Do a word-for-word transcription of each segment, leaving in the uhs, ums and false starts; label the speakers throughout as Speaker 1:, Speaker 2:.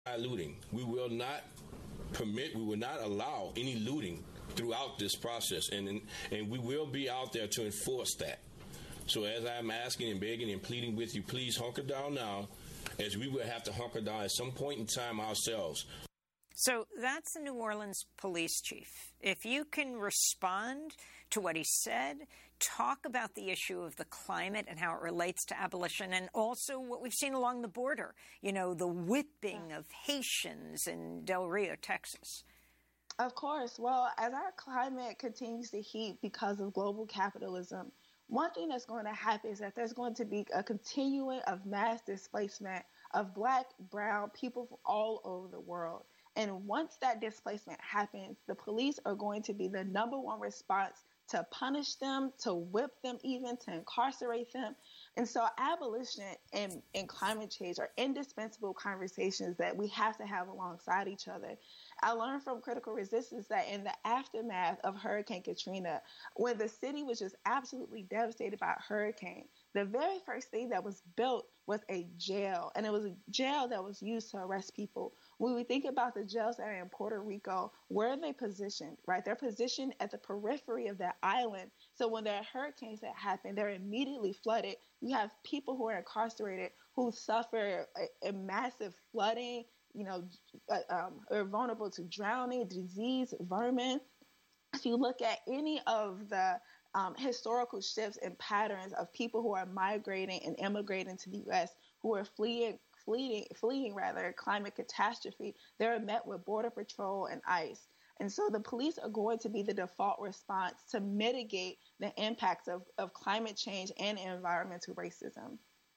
Speaker 1: Looting. We will not permit, we will not allow any looting throughout this process, and, and and we will be out there to enforce that. So as I'm asking and begging and pleading with you, please hunker down now, as we will have to hunker down at some point in time ourselves.
Speaker 2: So that's the New Orleans police chief. If you can respond to what he said, talk about the issue of the climate and how it relates to abolition, and also what we've seen along the border, you know, the whipping of Haitians in Del Rio, Texas.
Speaker 3: Of course. Well, as our climate continues to heat because of global capitalism, one thing that's going to happen is that there's going to be a continuing of mass displacement of Black, brown people from all over the world. And once that displacement happens, the police are going to be the number one response to punish them, to whip them even, to incarcerate them. And so abolition and, and climate change are indispensable conversations that we have to have alongside each other. I learned from Critical Resistance that in the aftermath of Hurricane Katrina, when the city was just absolutely devastated by a hurricane, the very first thing that was built was a jail, and it was a jail that was used to arrest people. When we think about the jails that are in Puerto Rico, where are they positioned, right? They're positioned at the periphery of that island. So when there are hurricanes that happen, they're immediately flooded. You have people who are incarcerated who suffer a, a massive flooding, you know, uh, um, are vulnerable to drowning, disease, vermin. If you look at any of the um, historical shifts and patterns of people who are migrating and immigrating to the U S, who are fleeing, fleeing, fleeing rather, climate catastrophe, they're met with Border Patrol and ICE. And so the police are going to be the default response to mitigate the impacts of, of climate change and environmental racism.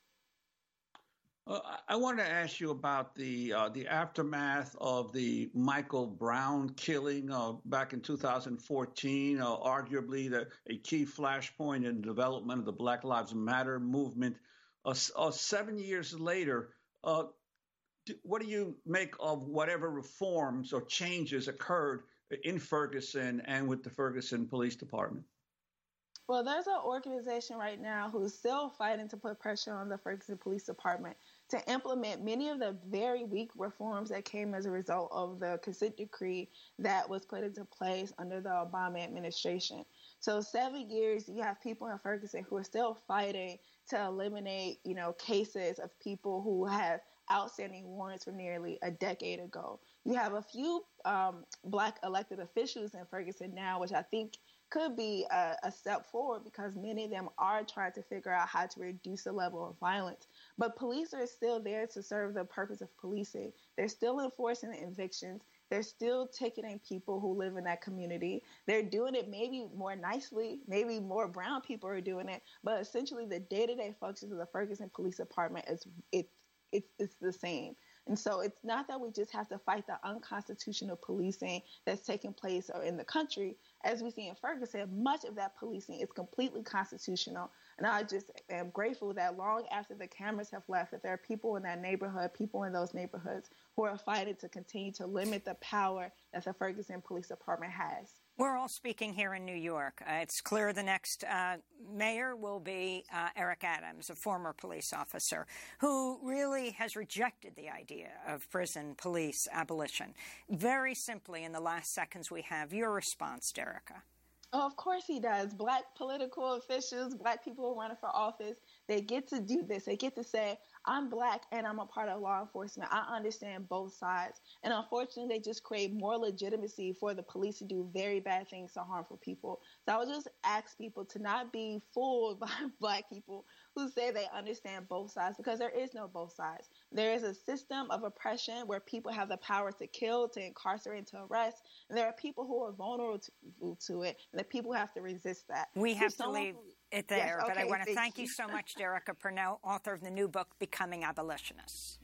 Speaker 4: Uh, I want to ask you about the uh, the aftermath of the Michael Brown killing uh, back in two thousand fourteen, uh, arguably the, a key flashpoint in the development of the Black Lives Matter movement. Uh, uh, seven years later, uh, do, what do you make of whatever reforms or changes occurred in Ferguson and with the Ferguson Police Department?
Speaker 3: Well, there's an organization right now who's still fighting to put pressure on the Ferguson Police Department to implement many of the very weak reforms that came as a result of the consent decree that was put into place under the Obama administration. So seven years, you have people in Ferguson who are still fighting to eliminate, you know, cases of people who have outstanding warrants from nearly a decade ago. You have a few um, Black elected officials in Ferguson now, which I think could be a, a step forward because many of them are trying to figure out how to reduce the level of violence. But police are still there to serve the purpose of policing. They're still enforcing the evictions. They're still ticketing people who live in that community. They're doing it maybe more nicely. Maybe more brown people are doing it. But essentially, the day-to-day functions of the Ferguson Police Department is it, it, it's the same. And so it's not that we just have to fight the unconstitutional policing that's taking place in the country. As we see in Ferguson, much of that policing is completely constitutional. And I just am grateful that long after the cameras have left, that there are people in that neighborhood, people in those neighborhoods who are fighting to continue to limit the power that the Ferguson Police Department has.
Speaker 2: We're all speaking here in New York. Uh, it's clear the next uh, mayor will be uh, Eric Adams, a former police officer, who really has rejected the idea of prison police abolition. Very simply, in the last seconds we have, your response, Derica.
Speaker 3: Oh, of course he does. Black political officials, Black people running for office, they get to do this. They get to say, I'm Black and I'm a part of law enforcement. I understand both sides. And unfortunately, they just create more legitimacy for the police to do very bad things to harmful people. So I would just ask people to not be fooled by Black people who say they understand both sides, because there is no both sides. There is a system of oppression where people have the power to kill, to incarcerate, to arrest. And there are people who are vulnerable to, to it, and the people have to resist that.
Speaker 2: We have to leave it there,
Speaker 3: yes, okay,
Speaker 2: but I want to thank,
Speaker 3: thank
Speaker 2: you.
Speaker 3: you
Speaker 2: so much, Derica Purnell, author of the new book, Becoming Abolitionists.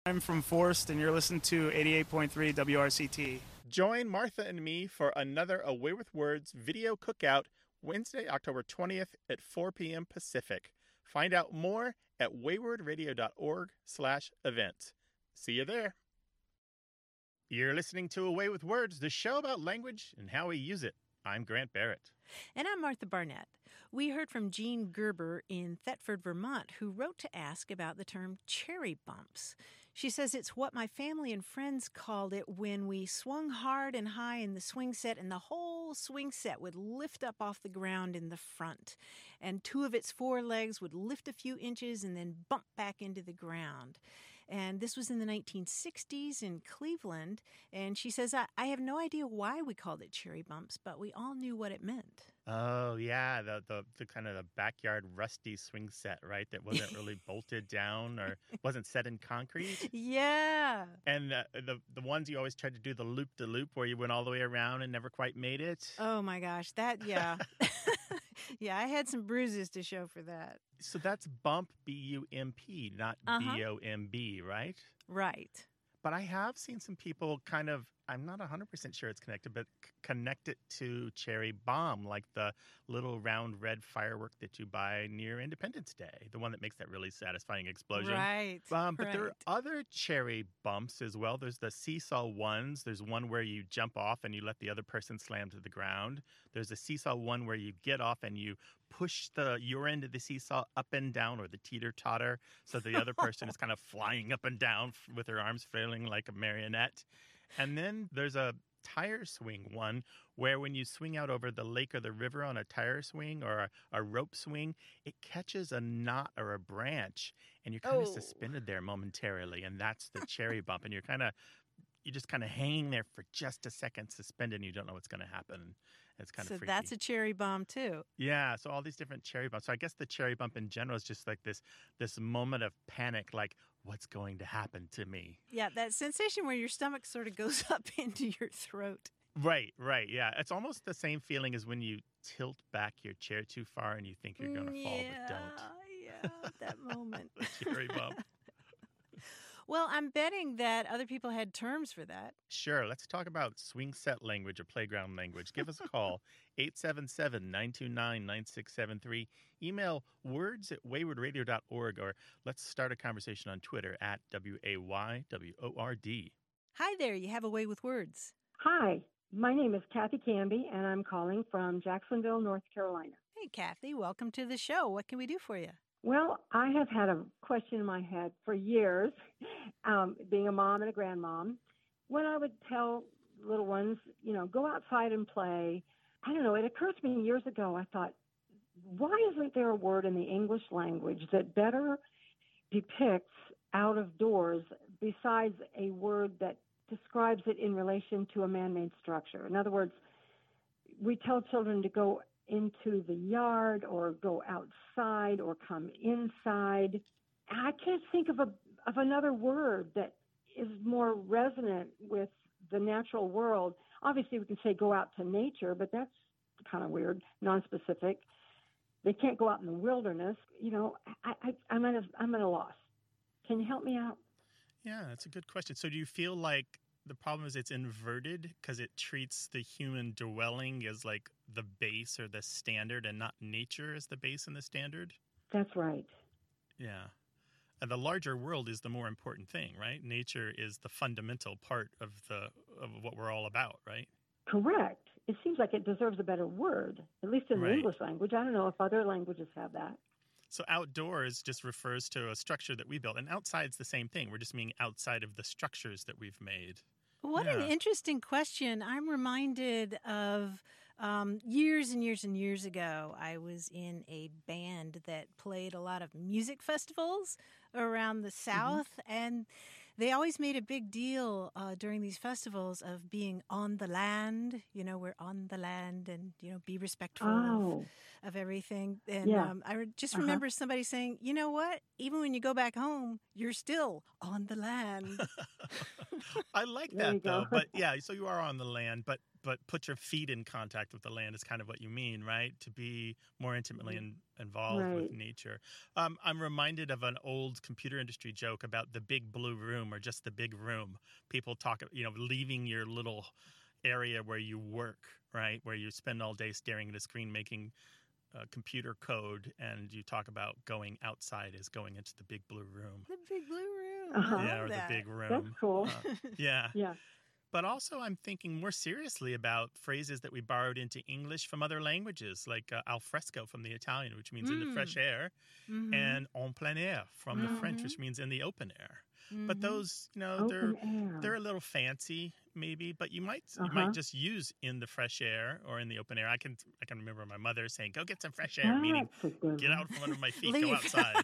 Speaker 5: I'm from Forest, and you're listening to eighty-eight point three W R C T.
Speaker 6: Join Martha and me for another A Way with Words video cookout Wednesday, October twentieth at four p.m. Pacific. Find out more at waywardradio.org slash events. See you there. You're listening to A Way with Words, the show about language and how we use it. I'm Grant Barrett.
Speaker 7: And I'm Martha Barnett. We heard from Jean Gerber in Thetford, Vermont, who wrote to ask about the term cherry bumps. She says it's what my family and friends called it when we swung hard and high in the swing set, and the whole swing set would lift up off the ground in the front. And two of its four legs would lift a few inches and then bump back into the ground. And this was in the nineteen sixties in Cleveland. And she says, I, I have no idea why we called it cherry bumps, but we all knew what it meant.
Speaker 6: Oh, yeah, the, the the kind of the backyard rusty swing set, right, that wasn't really bolted down or wasn't set in concrete.
Speaker 7: Yeah.
Speaker 6: And uh, the the ones you always tried to do the loop-de-loop where you went all the way around and never quite made it.
Speaker 7: Oh, my gosh, that, yeah. Yeah, I had some bruises to show for that.
Speaker 6: So that's bump, B U M P, not
Speaker 7: Uh-huh.
Speaker 6: B O M B, right?
Speaker 7: Right.
Speaker 6: But I have seen some people kind of, I'm not one hundred percent sure it's connected, but c- connect it to cherry bomb, like the little round red firework that you buy near Independence Day, the one that makes that really satisfying explosion.
Speaker 7: Right.
Speaker 6: Um, but
Speaker 7: right.
Speaker 6: there are other cherry bumps as well. There's the seesaw ones. There's one where you jump off and you let the other person slam to the ground. There's a seesaw one where you get off and you push the your end of the seesaw up and down, or the teeter-totter, so the other person is kind of flying up and down f- with their arms flailing like a marionette. And then there's a tire swing one where when you swing out over the lake or the river on a tire swing or a, a rope swing, it catches a knot or a branch and you're kind of
Speaker 7: Oh.
Speaker 6: suspended there momentarily. And that's the cherry bump. And you're kind of, you're just kind of hanging there for just a second suspended and you don't know what's going to happen. It's kind
Speaker 7: So
Speaker 6: of freaky.
Speaker 7: that's a cherry bomb, too.
Speaker 6: Yeah, so all these different cherry bumps. So I guess the cherry bump in general is just like this this moment of panic, like, what's going to happen to me?
Speaker 7: Yeah, that sensation where your stomach sort of goes up into your throat.
Speaker 6: Right, right, yeah. It's almost the same feeling as when you tilt back your chair too far and you think you're going to fall,
Speaker 7: yeah,
Speaker 6: but don't.
Speaker 7: Yeah, that moment.
Speaker 6: The cherry bump.
Speaker 7: Well, I'm betting that other people had terms for that.
Speaker 6: Sure, let's talk about swing set language or playground language. Give us a call, eight seven seven, nine two nine, nine six seven three. Email words at wayward radio dot org, or let's start a conversation on Twitter at W A Y W O R D.
Speaker 7: Hi there, you have a way with words.
Speaker 8: Hi, my name is Kathy Canby, and I'm calling from Jacksonville, North Carolina.
Speaker 7: Hey, Kathy, welcome to the show. What can we do for you?
Speaker 8: Well, I have had a question in my head for years, um, being a mom and a grandmom. When I would tell little ones, you know, go outside and play, I don't know, it occurred to me years ago, I thought, why isn't there a word in the English language that better depicts out of doors besides a word that describes it in relation to a man-made structure? In other words, we tell children to go into the yard or go outside or come inside. I can't think of a of another word that is more resonant with the natural world. Obviously, we can say go out to nature, but that's kind of weird, non-specific. They can't go out in the wilderness. You know, I, I, I'm at a, I'm at a loss. Can you help me out?
Speaker 6: Yeah, that's a good question. So do you feel like the problem is it's inverted because it treats the human dwelling as like the base or the standard and not nature as the base and the standard?
Speaker 8: That's right.
Speaker 6: Yeah. And the larger world is the more important thing, right? Nature is the fundamental part of the of what we're all about, right?
Speaker 8: Correct. It seems like it deserves a better word, at least in
Speaker 6: Right.
Speaker 8: the English language. I don't know if other languages have that.
Speaker 6: So outdoors just refers to a structure that we built, and outside's the same thing. We're just being outside of the structures that we've made.
Speaker 7: What an
Speaker 6: Yeah.
Speaker 7: interesting question. I'm reminded of um, years and years and years ago, I was in a band that played a lot of music festivals around the South, mm-hmm. and they always made a big deal uh, during these festivals of being on the land. You know, we're on the land and, you know, be respectful
Speaker 8: Oh.
Speaker 7: of everything. And
Speaker 8: Yeah.
Speaker 7: um, I re- just
Speaker 8: Uh-huh.
Speaker 7: remember somebody saying, you know what? Even when you go back home, you're still on the land.
Speaker 6: I like
Speaker 8: There you
Speaker 6: that though.
Speaker 8: go.
Speaker 6: But yeah, so you are on the land, but but put your feet in contact with the land is kind of what you mean, right? To be more intimately in, involved with
Speaker 8: Right.
Speaker 6: nature. Um, I'm reminded of an old computer industry joke about the big blue room or just the big room. People talk, you know, leaving your little area where you work, right? Where you spend all day staring at a screen making uh, computer code, and you talk about going outside as going into the big blue room.
Speaker 7: The big blue room.
Speaker 8: Uh-huh.
Speaker 7: I
Speaker 6: Yeah,
Speaker 7: love
Speaker 6: or
Speaker 7: that.
Speaker 6: the big room.
Speaker 8: That's cool.
Speaker 6: Uh, yeah.
Speaker 8: Yeah.
Speaker 6: But also, I'm thinking more seriously about phrases that we borrowed into English from other languages, like uh, al fresco from the Italian, which means in the fresh air,
Speaker 7: Mhm.
Speaker 6: and en plein air from the French,
Speaker 7: Mhm.
Speaker 6: which means in the open air. But
Speaker 7: Mhm.
Speaker 6: those, you know, they're
Speaker 8: Open air.
Speaker 6: they're a little fancy, maybe. But you might you
Speaker 8: Uh-huh.
Speaker 6: might just use in the fresh air or in the open air. I can I can remember my mother saying, "Go get some fresh air," meaning
Speaker 8: That's a good
Speaker 6: get
Speaker 8: one.
Speaker 6: out from under my feet,
Speaker 7: Leave.
Speaker 6: go outside.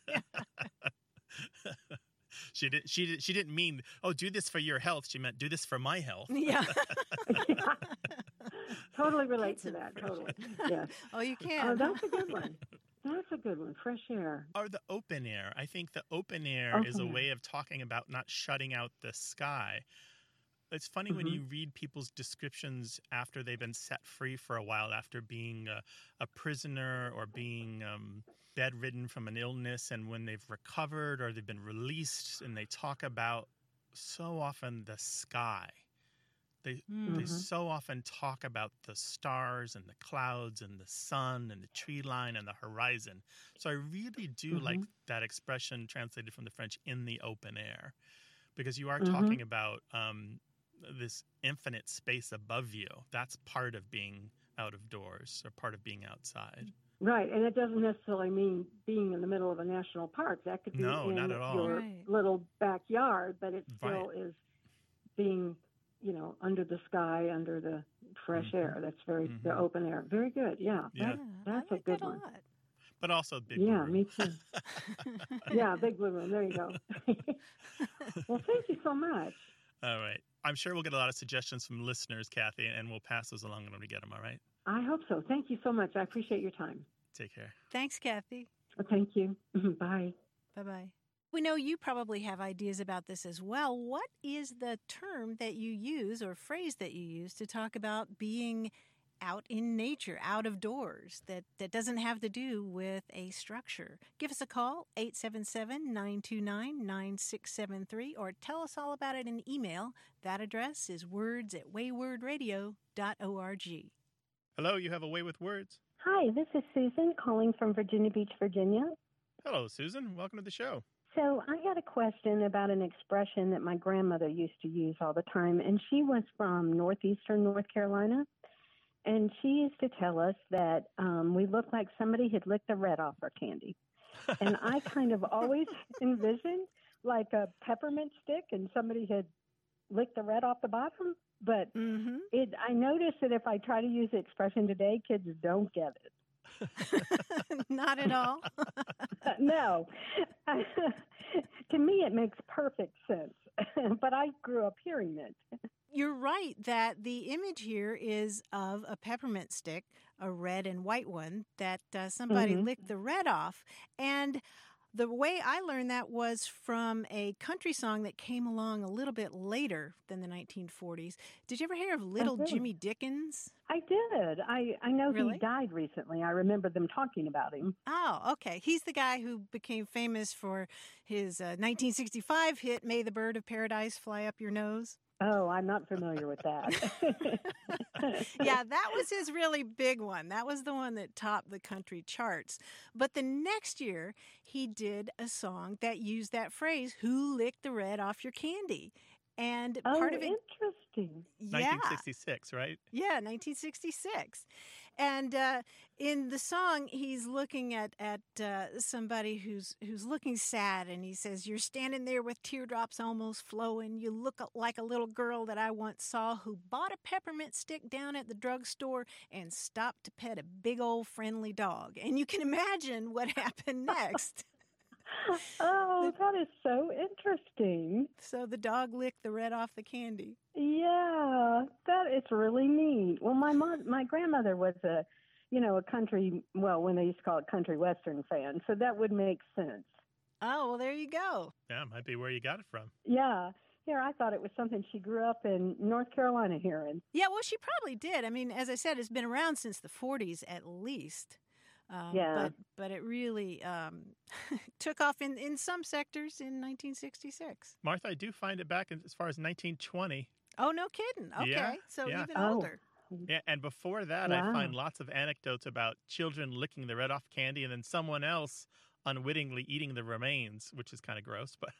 Speaker 6: She didn't. She did. She didn't mean, "Oh, do this for your health." She meant, "Do this for my health."
Speaker 7: Yeah.
Speaker 8: Yeah. Totally relate
Speaker 7: Get
Speaker 8: to
Speaker 7: some
Speaker 8: that.
Speaker 7: fresh
Speaker 8: Totally.
Speaker 7: air.
Speaker 8: Yes.
Speaker 7: Oh, you
Speaker 8: Oh,
Speaker 7: can.
Speaker 8: that's a good one. That's a good one. Fresh air.
Speaker 6: Or the open air. I think the open air is a
Speaker 8: Open air.
Speaker 6: way of talking about not shutting out the sky. It's funny when
Speaker 8: Mhm.
Speaker 6: you read people's descriptions after they've been set free for a while, after being a, a prisoner or being um, bedridden from an illness, and when they've recovered or they've been released, and they talk about so often the sky. They they
Speaker 8: Mhm.
Speaker 6: so often talk about the stars and the clouds and the sun and the tree line and the horizon. So I really do like
Speaker 8: Mhm.
Speaker 6: that expression translated from the French, "in the open air," because you are
Speaker 8: Mhm.
Speaker 6: talking about um, this infinite space above you. That's part of being out of doors or part of being outside.
Speaker 8: Right, and it doesn't necessarily mean being in the middle of a national park. That could be
Speaker 6: No,
Speaker 8: in
Speaker 6: not at all.
Speaker 8: your
Speaker 7: Right.
Speaker 8: little backyard, but it
Speaker 6: Right.
Speaker 8: still is being, you know, under the sky, under the fresh
Speaker 6: Mhm.
Speaker 8: air. That's very the
Speaker 6: Mhm.
Speaker 8: open air. Very good. Yeah,
Speaker 6: Yeah.
Speaker 8: that,
Speaker 7: Yeah,
Speaker 8: that's
Speaker 7: I
Speaker 8: a
Speaker 7: like
Speaker 8: good
Speaker 7: that a
Speaker 8: one.
Speaker 7: lot.
Speaker 6: But also big
Speaker 8: Yeah,
Speaker 6: blue
Speaker 8: me
Speaker 6: room.
Speaker 8: too. Yeah, big blue room. There you go. Well, thank you so much.
Speaker 6: All right. I'm sure we'll get a lot of suggestions from listeners, Kathy, and we'll pass those along when we get them, all right?
Speaker 8: I hope so. Thank you so much. I appreciate your time.
Speaker 6: Take care.
Speaker 7: Thanks, Kathy.
Speaker 8: Thank you. Bye.
Speaker 7: Bye-bye. We know you probably have ideas about this as well. What is the term that you use or phrase that you use to talk about being out in nature, out of doors, that, that doesn't have to do with a structure? Give us a call, eight seven seven, nine two nine, nine six seven three, or tell us all about it in email. That address is words at wayward radio dot org.
Speaker 6: Hello, you have a way with words.
Speaker 9: Hi, this is Susan calling from Virginia Beach, Virginia.
Speaker 6: Hello, Susan. Welcome to the show.
Speaker 9: So I had a question about an expression that my grandmother used to use all the time, and she was from northeastern North Carolina, and she used to tell us that um, we looked like somebody had licked the red off our candy. And I kind of always envisioned like a peppermint stick and somebody had licked the red off the bottom. But
Speaker 7: Mm-hmm.
Speaker 9: it, I noticed that if I try to use the expression today, kids don't get it.
Speaker 7: Not at all.
Speaker 9: Uh, no. To me, it makes perfect sense. But I grew up hearing it.
Speaker 7: You're right that the image here is of a peppermint stick, a red and white one, that uh, somebody
Speaker 9: Mhm.
Speaker 7: licked the red off. And the way I learned that was from a country song that came along a little bit later than the nineteen forties. Did you ever hear of Little
Speaker 9: really?
Speaker 7: Jimmy Dickens?
Speaker 9: I did. I, I know
Speaker 7: Really?
Speaker 9: he died recently. I remember them talking about him.
Speaker 7: Oh, okay. He's the guy who became famous for his uh, nineteen sixty-five hit, May the Bird of Paradise Fly Up Your Nose.
Speaker 9: Oh, I'm not familiar with that.
Speaker 7: Yeah, that was his really big one. That was the one that topped the country charts. But the next year, he did a song that used that phrase, "Who licked the red off your candy?" And
Speaker 9: Oh,
Speaker 7: part of it,
Speaker 9: interesting.
Speaker 7: yeah,
Speaker 6: nineteen sixty-six, right?
Speaker 7: yeah, nineteen sixty-six. And uh, in the song, he's looking at at uh, somebody who's who's looking sad, and he says, "You're standing there with teardrops almost flowing. You look like a little girl that I once saw who bought a peppermint stick down at the drugstore and stopped to pet a big old friendly dog." And you can imagine what happened next.
Speaker 9: Oh, that is so interesting.
Speaker 7: So the dog licked the red off the candy.
Speaker 9: Yeah, that is really neat. Well, my mom, my grandmother was a
Speaker 8: you know, a country, well, when they used to call it country western fan. So that would make sense.
Speaker 7: Oh, well, there you go.
Speaker 6: Yeah, it might be where you got it from.
Speaker 8: Yeah. Here, I thought it was something she grew up in North Carolina hearing.
Speaker 7: Yeah, well, she probably did. I mean, as I said, it's been around since the forties at least. Um,
Speaker 8: Yeah.
Speaker 7: But, but it really um, took off in, in some sectors in nineteen sixty-six.
Speaker 6: Martha, I do find it back as far as nineteen twenty.
Speaker 7: Oh, no kidding. Okay.
Speaker 6: Yeah,
Speaker 7: So
Speaker 6: yeah.
Speaker 7: even
Speaker 8: Oh.
Speaker 7: older.
Speaker 6: Yeah, and before that,
Speaker 8: Wow.
Speaker 6: I find lots of anecdotes about children licking the red off candy and then someone else unwittingly eating the remains, which is kind of gross, but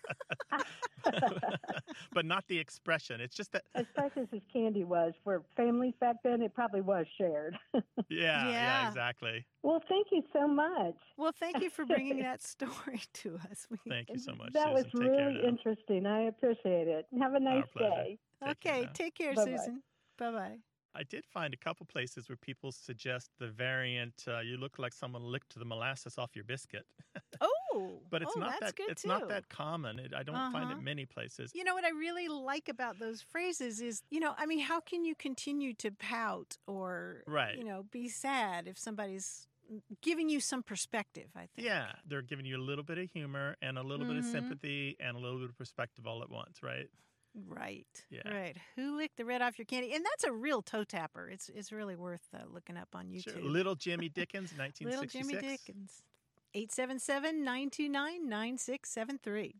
Speaker 6: but not the expression. It's just that,
Speaker 8: As precious as candy was for families back then, it probably was shared.
Speaker 6: yeah, yeah,
Speaker 7: Yeah.
Speaker 6: exactly.
Speaker 8: Well, thank you so much.
Speaker 7: Well, thank you for bringing that story to us. We,
Speaker 6: Thank you so much,
Speaker 8: That
Speaker 6: Susan.
Speaker 8: was
Speaker 6: Take care
Speaker 8: really
Speaker 6: now.
Speaker 8: interesting. I appreciate it. Have a nice
Speaker 6: pleasure.
Speaker 8: day.
Speaker 6: Take care
Speaker 7: okay,
Speaker 6: now.
Speaker 7: take care,
Speaker 8: Bye-bye.
Speaker 7: Susan. Bye-bye.
Speaker 6: I did find a couple places where people suggest the variant, uh, you look like someone licked the molasses off your biscuit.
Speaker 7: Oh,
Speaker 6: But it's
Speaker 7: oh,
Speaker 6: not
Speaker 7: that's
Speaker 6: that
Speaker 7: good
Speaker 6: it's
Speaker 7: too.
Speaker 6: not that common. It, I don't find
Speaker 7: Uh-huh.
Speaker 6: it many places.
Speaker 7: You know what I really like about those phrases is, you know, I mean, how can you continue to pout or,
Speaker 6: Right.
Speaker 7: you know, be sad if somebody's giving you some perspective, I think.
Speaker 6: Yeah, they're giving you a little bit of humor and a little bit of
Speaker 7: Mhm.
Speaker 6: sympathy and a little bit of perspective all at once, right?
Speaker 7: Right.
Speaker 6: Yeah.
Speaker 7: Right. Who licked the red off your candy? And that's a real toe tapper. It's it's really worth uh, looking up on YouTube.
Speaker 6: Sure. Little Jimmy Dickens, nineteen
Speaker 7: Little
Speaker 6: sixty-six.
Speaker 7: Jimmy Dickens. eight seven seven, nine two nine, nine six seven three.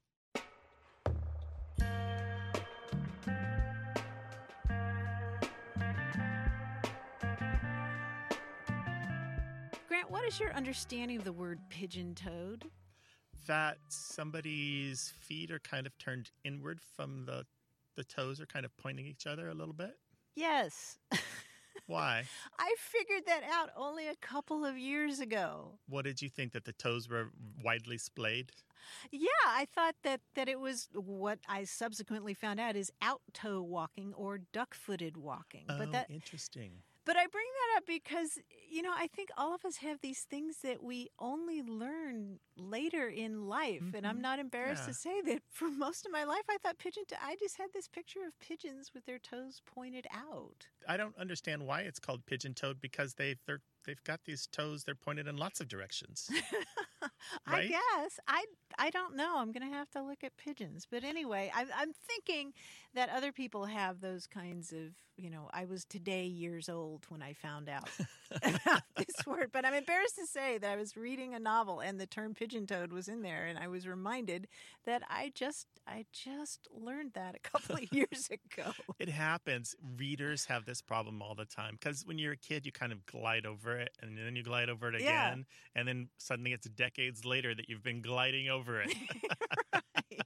Speaker 7: Grant, what is your understanding of the word pigeon-toed?
Speaker 6: That somebody's feet are kind of turned inward from the the toes are kind of pointing each other a little bit.
Speaker 7: Yes.
Speaker 6: Why?
Speaker 7: I figured that out only a couple of years ago.
Speaker 6: What did you think, that the toes were widely splayed?
Speaker 7: Yeah, I thought that, that it was what I subsequently found out is out-toe walking or duck-footed walking.
Speaker 6: Oh,
Speaker 7: but that
Speaker 6: interesting.
Speaker 7: But I bring that up because, you know, I think all of us have these things that we only learn later in life. And I'm
Speaker 6: Mhm.
Speaker 7: not embarrassed
Speaker 6: Yeah.
Speaker 7: to say that for most of my life, I thought pigeon, to- I just had this picture of pigeons with their toes pointed out.
Speaker 6: I don't understand why it's called pigeon-toed, because they've they're they've got these toes, they're pointed in lots of directions.
Speaker 7: I
Speaker 6: Right?
Speaker 7: guess. I, I don't know. I'm going to have to look at pigeons. But anyway, I, I'm thinking that other people have those kinds of, you know, I was today years old when I found out about this word. But I'm embarrassed to say that I was reading a novel and the term pigeon-toed was in there. And I was reminded that I just, I just learned that a couple of years ago.
Speaker 6: It happens. Readers have this problem all the time, because when you're a kid, you kind of glide over it, and then you glide over it
Speaker 7: Yeah.
Speaker 6: again, and then suddenly it's decades later that you've been gliding over it.
Speaker 7: Right.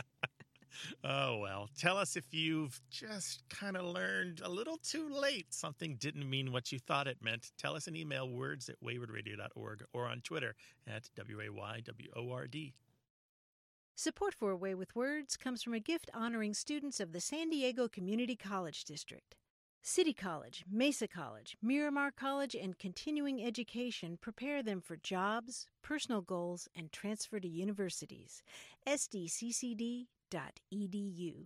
Speaker 6: Oh, well. Tell us if you've just kind of learned a little too late something didn't mean what you thought it meant. Tell us an email, words at wayward radio dot org, or on Twitter at W A Y W O R D.
Speaker 7: Support for Away with Words comes from a gift honoring students of the San Diego Community College District. City College, Mesa College, Miramar College, and continuing education prepare them for jobs, personal goals, and transfer to universities. S D C C D dot E D U.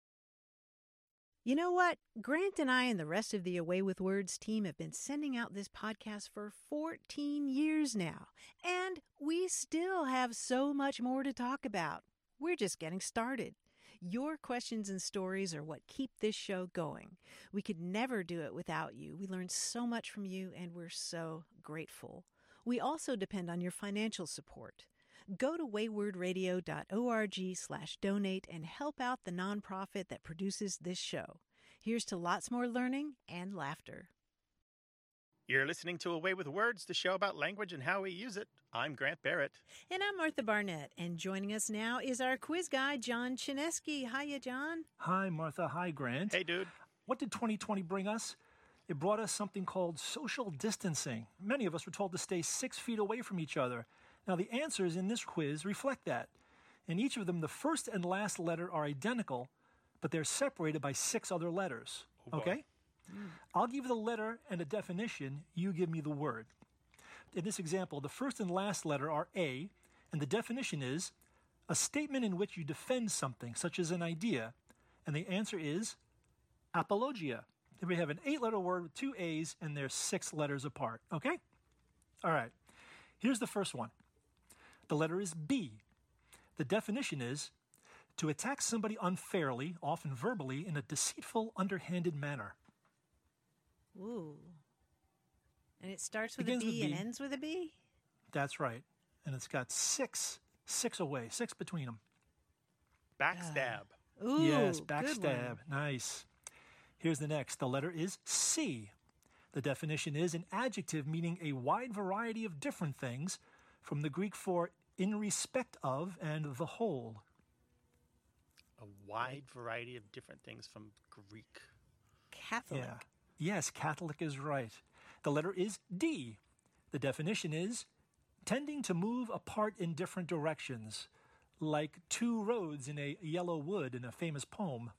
Speaker 7: You know what? Grant and I and the rest of the Away with Words team have been sending out this podcast for fourteen years now, and we still have so much more to talk about. We're just getting started. Your questions and stories are what keep this show going. We could never do it without you. We learn so much from you, and we're so grateful. We also depend on your financial support. Go to wayward radio dot org slash donate and help out the nonprofit that produces this show. Here's to lots more learning and laughter.
Speaker 6: You're listening to Away with Words, the show about language and how we use it. I'm Grant Barrett.
Speaker 7: And I'm Martha Barnett, and joining us now is our quiz guy, John Chinesky. Hiya, John.
Speaker 10: Hi, Martha. Hi, Grant.
Speaker 6: Hey, dude.
Speaker 10: What did twenty twenty bring us? It brought us something called social distancing. Many of us were told to stay six feet away from each other. Now, the answers in this quiz reflect that. In each of them, the first and last letter are identical, but they're separated by six other letters.
Speaker 6: Oh, boy.
Speaker 10: Okay? I'll give you the letter and a definition. You give me the word. In this example, the first and last letter are A, and the definition is a statement in which you defend something, such as an idea, and the answer is apologia. Then we have an eight-letter word with two A's, and they're six letters apart. Okay? All right. Here's the first one. The letter is B. The definition is to attack somebody unfairly, often verbally, in a deceitful, underhanded manner.
Speaker 7: Ooh. And it starts with
Speaker 10: Begins
Speaker 7: a B,
Speaker 10: with B.
Speaker 7: and ends with a B?
Speaker 10: That's right. And it's got six, six away, six between them.
Speaker 6: Backstab.
Speaker 7: Uh, ooh,
Speaker 10: yes,
Speaker 7: good one.
Speaker 10: backstab. Nice. Here's the next. The letter is C. The definition is an adjective meaning a wide variety of different things, from the Greek for in respect of and the whole.
Speaker 6: A wide variety of different things from Greek.
Speaker 7: Catholic.
Speaker 10: Yeah. Yes, Catholic is right. The letter is D. The definition is tending to move apart in different directions, like two roads in a yellow wood in a famous poem.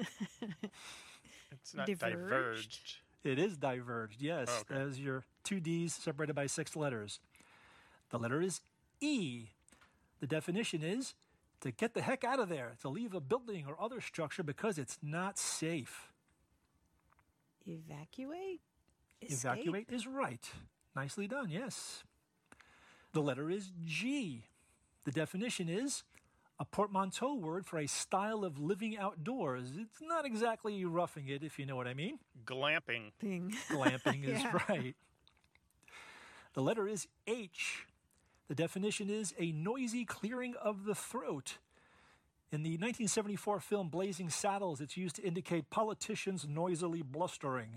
Speaker 6: It's not
Speaker 7: Diverged?
Speaker 6: diverged.
Speaker 10: It is diverged, yes.
Speaker 6: Oh, okay.
Speaker 10: There's your two D's separated by six letters. The letter is E. The definition is to get the heck out of there, to leave a building or other structure because it's not safe.
Speaker 7: Evacuate? Escape?
Speaker 10: Evacuate is right. Nicely done, yes. The letter is G. The definition is a portmanteau word for a style of living outdoors. It's not exactly roughing it, if you know what I mean.
Speaker 6: Glamping.
Speaker 7: Thing.
Speaker 10: Glamping is
Speaker 7: Yeah.
Speaker 10: right. The letter is H. The definition is a noisy clearing of the throat. In the nineteen seventy-four film Blazing Saddles, it's used to indicate politicians noisily blustering.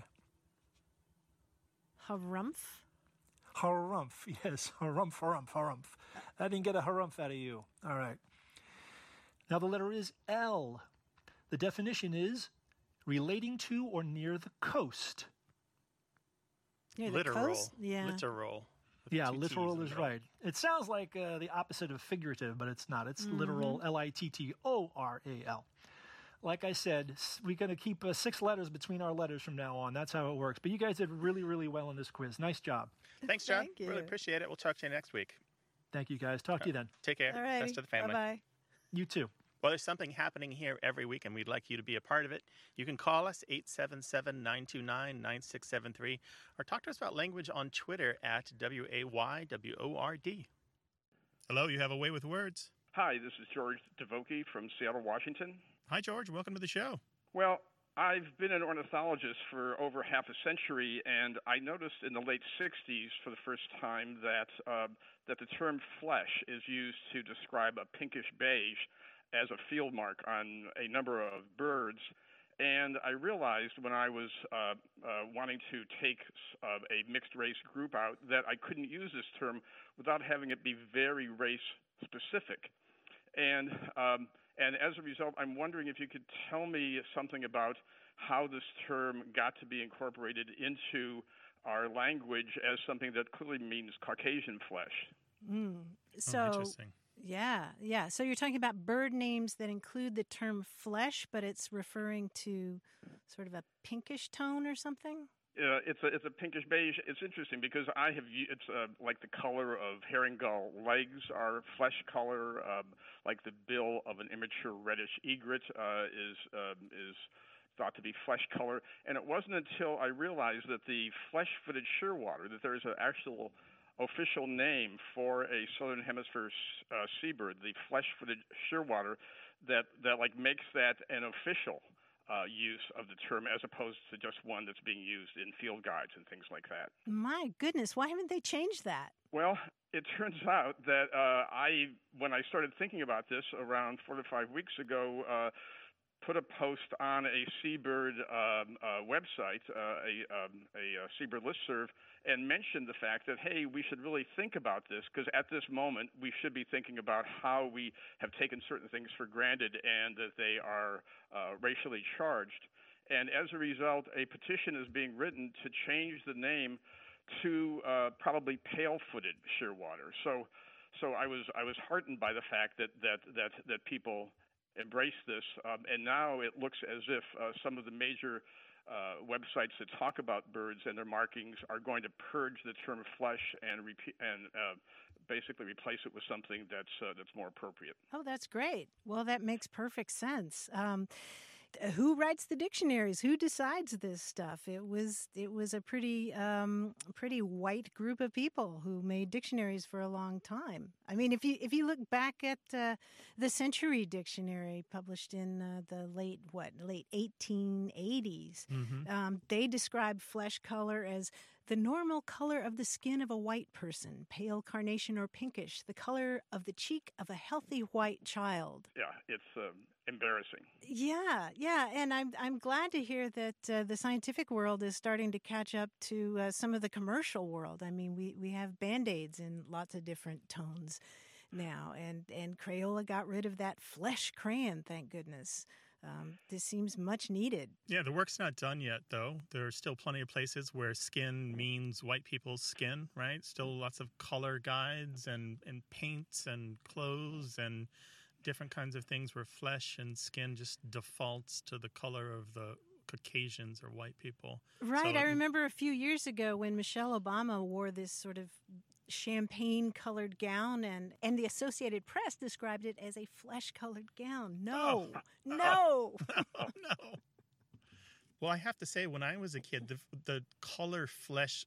Speaker 7: Harumph?
Speaker 10: Harumph, yes, harumph, harumph, harumph. I didn't get a harumph out of you. All right. Now the letter is L. The definition is relating to or near the coast.
Speaker 7: Near the
Speaker 6: Literal.
Speaker 7: coast? Yeah.
Speaker 6: Literal. with
Speaker 10: Yeah,
Speaker 6: two T's in
Speaker 10: literal
Speaker 6: the
Speaker 10: is
Speaker 6: middle.
Speaker 10: right. It sounds like uh, the opposite of figurative, but it's not. It's
Speaker 7: Mhm.
Speaker 10: literal, L I T T O R A L. Like I said, s- we're going to keep uh, six letters between our letters from now on. That's how it works. But you guys did really, really well in this quiz. Nice job.
Speaker 6: Thanks, John.
Speaker 7: Thank you.
Speaker 6: Really appreciate it. We'll talk to you next week.
Speaker 10: Thank you, guys. Talk to you then.
Speaker 6: Take care.
Speaker 7: All right.
Speaker 6: Best to the family.
Speaker 7: Bye-bye.
Speaker 10: You too.
Speaker 6: Well, there's something happening here every week, and we'd like you to be a part of it. You can call us, eight seven seven, nine two nine, nine six seven three, or talk to us about language on Twitter at W A Y W O R D. Hello, you have a way with words.
Speaker 11: Hi, this is George Devoke from Seattle, Washington.
Speaker 6: Hi, George. Welcome to the show.
Speaker 11: Well, I've been an ornithologist for over half a century, and I noticed in the late sixties for the first time that uh, that the term flesh is used to describe a pinkish beige as a field mark on a number of birds. And I realized when I was uh, uh, wanting to take uh, a mixed race group out that I couldn't use this term without having it be very race specific. And um, and as a result, I'm wondering if you could tell me something about how this term got to be incorporated into our language as something that clearly means Caucasian flesh.
Speaker 7: Mm. So,
Speaker 6: oh, interesting.
Speaker 7: yeah, yeah. So you're talking about bird names that include the term flesh, but it's referring to sort of a pinkish tone or something?
Speaker 11: Uh, it's a it's a pinkish beige. It's interesting because I have u- it's uh, like the color of herring gull legs are flesh color, um, like the bill of an immature reddish egret uh, is um, is thought to be flesh color. And it wasn't until I realized that the flesh-footed shearwater, that there is an actual official name for a southern hemisphere uh, seabird, the flesh-footed shearwater, that that like makes that an official Uh, use of the term as opposed to just one that's being used in field guides and things like that.
Speaker 7: My goodness, why haven't they changed that?
Speaker 11: Well, it turns out that uh, I, when I started thinking about this around four to five weeks ago, uh, put a post on a seabird um, uh, website, uh, a, um, a, a seabird listserv, and mentioned the fact that, hey, we should really think about this because at this moment we should be thinking about how we have taken certain things for granted and that they are uh, racially charged. And as a result, a petition is being written to change the name to uh, probably pale-footed shearwater. So, so I was I was heartened by the fact that that that that people embrace this, um, and now it looks as if uh, some of the major uh, websites that talk about birds and their markings are going to purge the term flesh and repeat, and uh, basically replace it with something that's uh, that's more appropriate.
Speaker 7: Oh, that's great. Well, that makes perfect sense. Um, Who writes the dictionaries? Who decides this stuff? It was it was a pretty um, pretty white group of people who made dictionaries for a long time. I mean, if you if you look back at uh, the Century Dictionary, published in uh, the late what late eighteen eighties,
Speaker 6: Mm-hmm.
Speaker 7: um, they describe flesh color as the normal color of the skin of a white person, pale carnation or pinkish, the color of the cheek of a healthy white child.
Speaker 11: Yeah, it's um, embarrassing.
Speaker 7: Yeah, yeah, and I'm I'm glad to hear that uh, the scientific world is starting to catch up to uh, some of the commercial world. I mean, we, we have Band-Aids in lots of different tones now, and, and Crayola got rid of that flesh crayon, thank goodness. Um, this seems much needed.
Speaker 6: Yeah, the work's not done yet, though. There are still plenty of places where skin means white people's skin, right? Still lots of color guides and, and paints and clothes and different kinds of things where flesh and skin just defaults to the color of the Caucasians or white people.
Speaker 7: Right.
Speaker 6: So,
Speaker 7: I remember a few years ago when Michelle Obama wore this sort of champagne-colored gown, and, and the Associated Press described it as a flesh-colored gown. No,
Speaker 6: Oh.
Speaker 7: no.
Speaker 6: oh, no. Well, I have to say, when I was a kid, the, the color flesh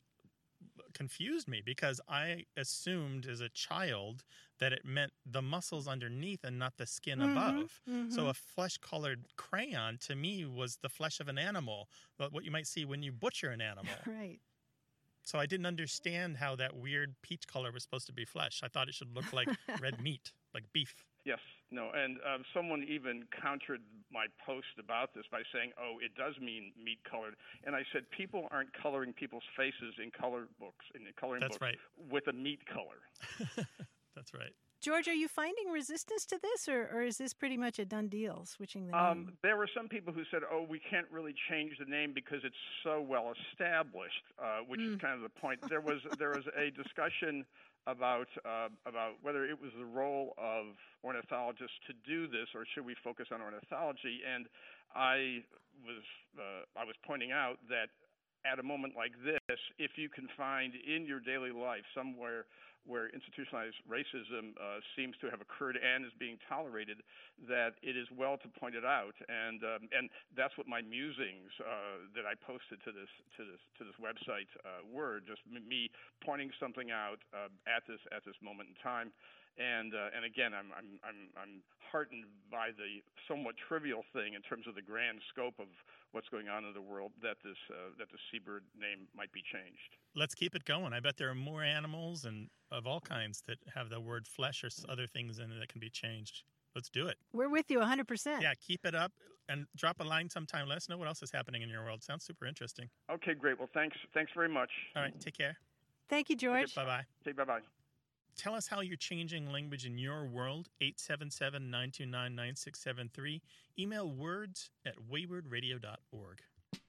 Speaker 6: confused me because I assumed as a child that it meant the muscles underneath and not the skin
Speaker 7: Mhm,
Speaker 6: above.
Speaker 7: mhm.
Speaker 6: So a flesh-colored crayon to me was the flesh of an animal, but what you might see when you butcher an animal.
Speaker 7: Right.
Speaker 6: So I didn't understand how that weird peach color was supposed to be flesh. I thought it should look like red meat, like beef.
Speaker 11: Yes, no, and um, someone even countered my post about this by saying, oh, it does mean meat-colored. And I said, people aren't coloring people's faces in color books, in coloring
Speaker 6: That's
Speaker 11: books,
Speaker 6: right.
Speaker 11: with a meat color.
Speaker 6: That's right.
Speaker 7: George, are you finding resistance to this, or, or is this pretty much a done deal, switching the name?
Speaker 11: Um, there were some people who said, oh, we can't really change the name because it's so well established, uh, which
Speaker 7: Mm.
Speaker 11: is kind of the point. There was there was a discussion about uh, about whether it was the role of ornithologists to do this, or should we focus on ornithology? And I was uh, I was pointing out that at a moment like this, if you can find in your daily life somewhere where institutionalized racism uh, seems to have occurred and is being tolerated, that it is well to point it out, and um, and that's what my musings uh, that I posted to this to this to this website uh, were, just me pointing something out uh, at this at this moment in time. And uh, and again, I'm I'm I'm I'm heartened by the somewhat trivial thing in terms of the grand scope of what's going on in the world, that this uh, that the seabird name might be changed.
Speaker 6: Let's keep it going. I bet there are more animals and of all kinds that have the word flesh or s- other things in it that can be changed. Let's do it.
Speaker 7: We're with you one hundred percent.
Speaker 6: Yeah, keep it up and drop a line sometime. Let us know what else is happening in your world. Sounds super interesting.
Speaker 11: Okay, great. Well, thanks thanks very much.
Speaker 6: All right, take care.
Speaker 7: Thank you, George.
Speaker 6: Bye-bye.
Speaker 11: Okay, bye-bye.
Speaker 6: Tell us how you're changing language in your world. eight seven seven, nine two nine, nine six seven three. Email words at wayward radio dot org.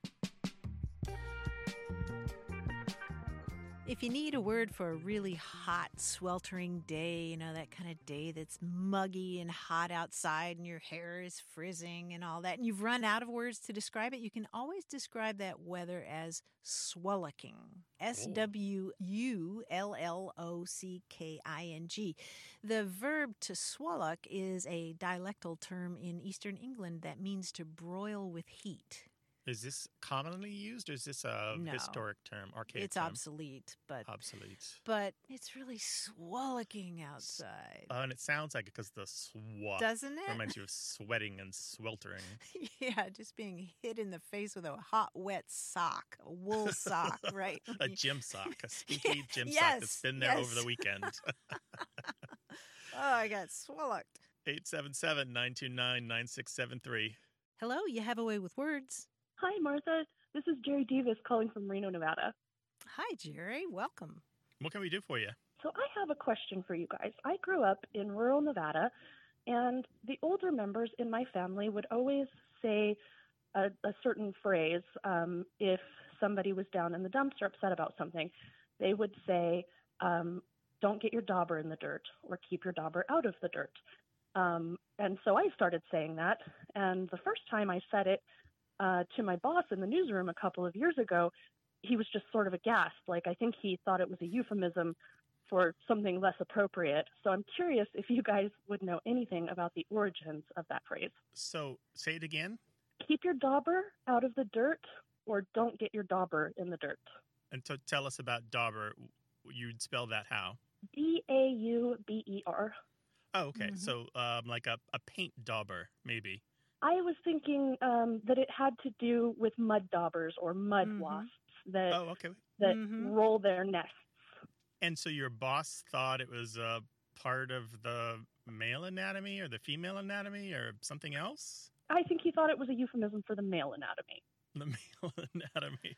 Speaker 7: If you need a word for a really hot, sweltering day, you know, that kind of day that's muggy and hot outside and your hair is frizzing and all that, and you've run out of words to describe it, you can always describe that weather as swullocking. S W U L L O C K I N G. The verb to swullock is a dialectal term in Eastern England that means to broil with heat.
Speaker 6: Is this commonly used, or is this a
Speaker 7: No.
Speaker 6: historic term, archaic
Speaker 7: It's
Speaker 6: term?
Speaker 7: obsolete, but
Speaker 6: Obsolete.
Speaker 7: but it's really swullocking outside.
Speaker 6: Oh, and it sounds like it because the swat
Speaker 7: Doesn't it?
Speaker 6: reminds you of sweating and sweltering.
Speaker 7: Yeah, just being hit in the face with a hot, wet sock, a wool sock, right?
Speaker 6: A gym sock, a stinky gym sock
Speaker 7: Yes,
Speaker 6: that's been there over
Speaker 7: yes.
Speaker 6: the weekend.
Speaker 7: Oh, I got swallocked.
Speaker 6: eight seven seven, nine two nine, nine six seven three.
Speaker 7: Hello, you have a way with words.
Speaker 12: Hi, Martha. This is Jerry Davis calling from Reno, Nevada.
Speaker 7: Hi, Jerry. Welcome.
Speaker 6: What can we do for you?
Speaker 12: So I have a question for you guys. I grew up in rural Nevada, and the older members in my family would always say a, a certain phrase um, if somebody was down in the dumps or upset about something. They would say, um, don't get your dauber in the dirt, or keep your dauber out of the dirt. Um, and so I started saying that, and the first time I said it, Uh, to my boss in the newsroom a couple of years ago, he was just sort of aghast. Like, I think he thought it was a euphemism for something less appropriate. So I'm curious if you guys would know anything about the origins of that phrase.
Speaker 6: So, say it again.
Speaker 12: keep your dauber out of the dirt, or don't get your dauber in the dirt.
Speaker 6: And to tell us about dauber, you'd spell that how?
Speaker 12: D A U B E R.
Speaker 6: Oh, okay.
Speaker 12: Mm-hmm.
Speaker 6: So um, like a, a paint dauber, maybe.
Speaker 12: I was thinking um, that it had to do with mud daubers or mud
Speaker 7: Mm-hmm.
Speaker 12: wasps that
Speaker 6: Oh, okay.
Speaker 12: that
Speaker 7: Mm-hmm.
Speaker 12: roll their nests.
Speaker 6: And so your boss thought it was a part of the male anatomy or the female anatomy or something else?
Speaker 12: I think he thought it was a euphemism for the male anatomy.
Speaker 6: The male anatomy.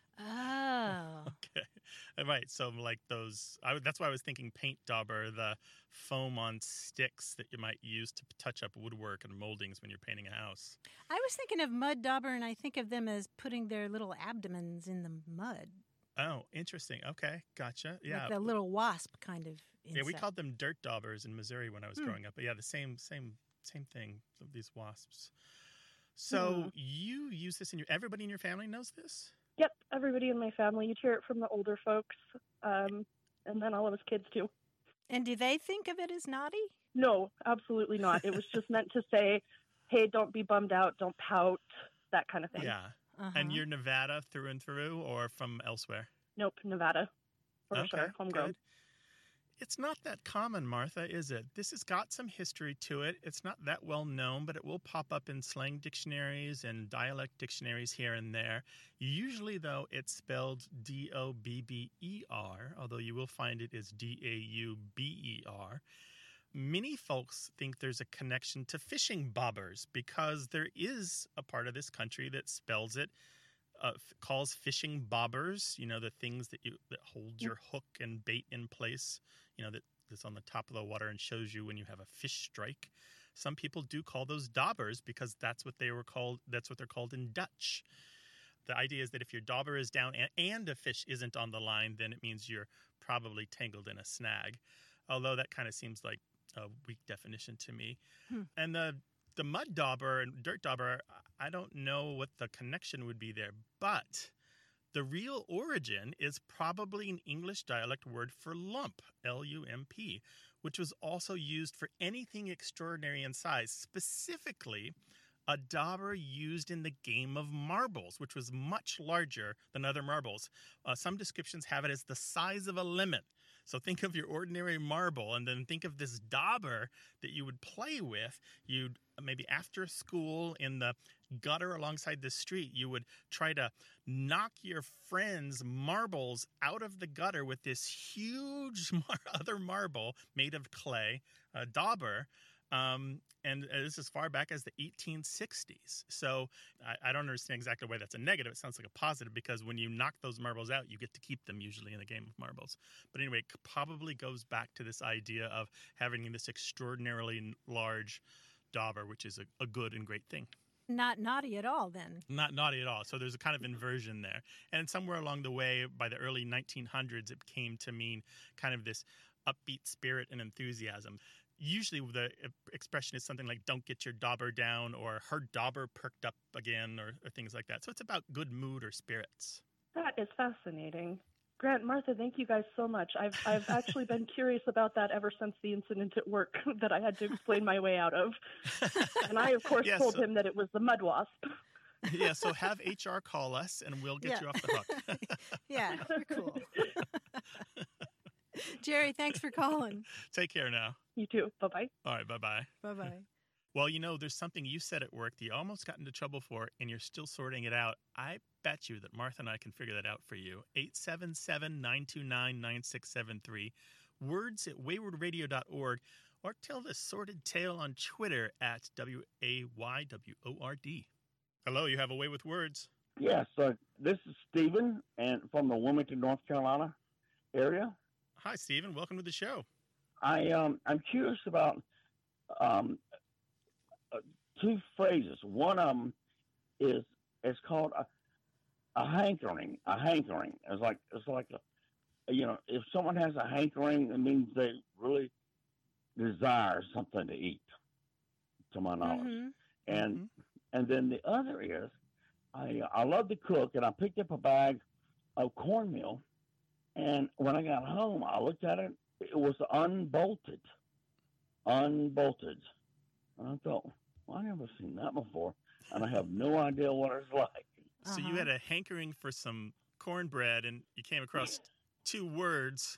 Speaker 7: Oh.
Speaker 6: Okay. Right. So like those, I, that's why I was thinking paint dauber, the foam on sticks that you might use to touch up woodwork and moldings when you're painting a house.
Speaker 7: I was thinking of mud dauber, and I think of them as putting their little abdomens in the mud.
Speaker 6: Oh, interesting. Okay. Gotcha. Yeah.
Speaker 7: Like the little wasp kind of insect.
Speaker 6: Yeah, we called them dirt daubers in Missouri when I was
Speaker 7: Hmm.
Speaker 6: growing up. But yeah, the same, same, same thing. Of these wasps. So
Speaker 12: Hmm.
Speaker 6: you use this in your. Everybody in your family knows this.
Speaker 12: Yep, everybody in my family. You'd hear it from the older folks, um, and then all of us kids too.
Speaker 7: And do they think of it as naughty?
Speaker 12: No, absolutely not. It was just meant to say, hey, don't be bummed out, don't pout, that kind of thing.
Speaker 6: Yeah.
Speaker 7: Uh-huh.
Speaker 6: And you're Nevada through and through, or from elsewhere?
Speaker 12: Nope, Nevada, for
Speaker 6: Okay,
Speaker 12: sure, homegrown.
Speaker 6: good. It's not that common, Martha, is it? This has got some history to it. It's not that well known, but it will pop up in slang dictionaries and dialect dictionaries here and there. Usually, though, it's spelled D O B B E R, although you will find it as D A U B E R. Many folks think there's a connection to fishing bobbers because there is a part of this country that spells it, uh, f- calls fishing bobbers, you know, the things that you that hold your hook and bait in place, you know, that, that's on the top of the water and shows you when you have a fish strike. Some people do call those daubers because that's what they were called. That's what they're called in Dutch. The idea is that if your dauber is down and, and a fish isn't on the line, then it means you're probably tangled in a snag. Although that kind of seems like a weak definition to me.
Speaker 7: Hmm.
Speaker 6: And the the mud dauber and dirt dauber, I don't know what the connection would be there, but the real origin is probably an English dialect word for lump, L U M P, which was also used for anything extraordinary in size, specifically a dauber used in the game of marbles, which was much larger than other marbles. Uh, some descriptions have it as the size of a lemon. So think of your ordinary marble and then think of this dauber that you would play with. You'd maybe after school in the gutter alongside the street, you would try to knock your friend's marbles out of the gutter with this huge mar- other marble made of clay, a dauber. Um, and this is as far back as the eighteen sixties. So I, I don't understand exactly why that's a negative. It sounds like a positive because when you knock those marbles out, you get to keep them usually in a game of marbles. But anyway, it probably goes back to this idea of having this extraordinarily large dauber, which is a, a good and great thing.
Speaker 7: Not naughty at all, then.
Speaker 6: Not naughty at all. So there's a kind of inversion there. And somewhere along the way, by the early nineteen hundreds, it came to mean kind of this upbeat spirit and enthusiasm. Usually the expression is something like, don't get your dauber down, or her dauber perked up again, or, or things like that. So it's about good mood or spirits.
Speaker 12: That is fascinating. Grant, Martha, thank you guys so much. I've I've actually been curious about that ever since the incident at work that I had to explain my way out of. And I, of course,
Speaker 6: Yes,
Speaker 12: told
Speaker 6: so-
Speaker 12: him that it was the mud wasp.
Speaker 6: Yeah, so have H R call us, and we'll get
Speaker 7: Yeah.
Speaker 6: you off the hook.
Speaker 7: Yeah, we're cool. Jerry, thanks for calling.
Speaker 6: Take care now.
Speaker 12: You too. Bye-bye.
Speaker 6: All right, bye-bye.
Speaker 7: Bye-bye.
Speaker 6: Well, you know, there's something you said at work that you almost got into trouble for, and you're still sorting it out. I bet you that Martha and I can figure that out for you. eight seven seven, nine two nine, nine six seven three, words at wayward radio dot org, or tell the sordid tale on Twitter at W A Y W O R D. Hello, you have a way with words.
Speaker 13: Yes, uh, this is Stephen, and from the Wilmington, North Carolina area.
Speaker 6: Hi, Stephen. Welcome to the show.
Speaker 13: I um I'm curious about um uh, two phrases. One of them is it's called a, a hankering. A hankering. It's like it's like a you know if someone has a hankering, it means they really desire something to eat. To my knowledge,
Speaker 7: Mhm.
Speaker 13: and
Speaker 6: Mhm.
Speaker 13: and then the other is I I love to cook, and I picked up a bag of cornmeal. And when I got home, I looked at it. It was unbolted. Unbolted. And I thought, well, I never seen that before. and I have no idea what it's like.
Speaker 6: So you had a hankering for some cornbread, and you came across two words,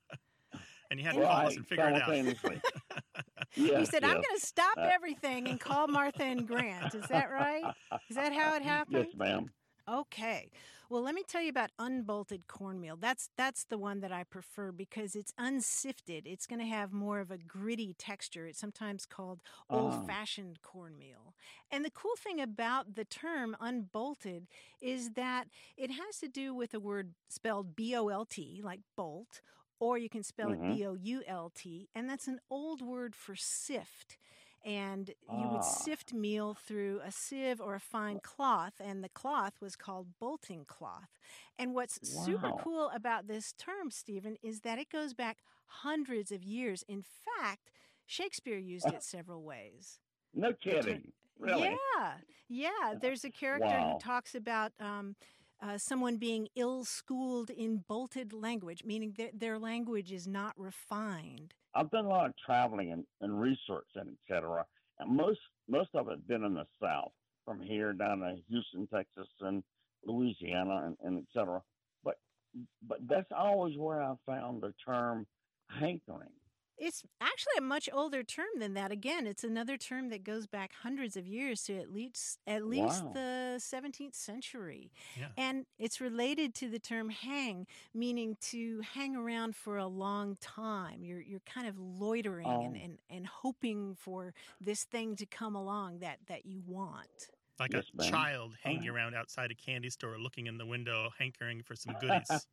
Speaker 6: and you had to
Speaker 13: Right,
Speaker 6: pause and figure it out.
Speaker 13: simultaneously.
Speaker 7: He
Speaker 13: Yes,
Speaker 7: said, I'm
Speaker 13: yes.
Speaker 7: going to stop
Speaker 13: Uh,
Speaker 7: everything and call Martha and Grant. Is that right? Is that how it happened?
Speaker 13: Yes, ma'am.
Speaker 7: Okay. Well, let me tell you about unbolted cornmeal. That's that's the one that I prefer because it's unsifted. It's going to have more of a gritty texture. It's sometimes called
Speaker 13: Oh.
Speaker 7: old-fashioned cornmeal. And the cool thing about the term unbolted is that it has to do with a word spelled B O L T, like bolt, or you can spell
Speaker 13: Mhm.
Speaker 7: it B O U L T, and that's an old word for sift. And you would
Speaker 13: Ah.
Speaker 7: sift meal through a sieve or a fine cloth, and the cloth was called bolting cloth. And what's super
Speaker 13: Wow.
Speaker 7: cool about this term, Stephen, is that it goes back hundreds of years. In fact, Shakespeare used it several ways.
Speaker 13: No
Speaker 7: The ter-
Speaker 13: kidding. Really?
Speaker 7: Yeah, yeah. There's a character
Speaker 13: Wow.
Speaker 7: who talks about um, uh, someone being ill-schooled in bolted language, meaning that their language is not refined.
Speaker 13: I've done a lot of traveling and, and research and et cetera. And most most of it been in the South, from here down to Houston, Texas, and Louisiana, and, and et cetera. But but that's always where I found the term hankering.
Speaker 7: It's actually a much older term than that. Again, it's another term that goes back hundreds of years to at least at least
Speaker 13: Wow.
Speaker 7: the seventeenth century.
Speaker 6: Yeah.
Speaker 7: And it's related to the term hang, meaning to hang around for a long time. You're you're kind of loitering and,
Speaker 13: Oh.
Speaker 7: and, and hoping for this thing to come along that, that you want.
Speaker 6: Like
Speaker 13: Yes,
Speaker 6: a
Speaker 13: ma'am.
Speaker 6: child
Speaker 13: All
Speaker 6: hanging
Speaker 13: right.
Speaker 6: around outside a candy store, looking in the window, hankering for some goodies.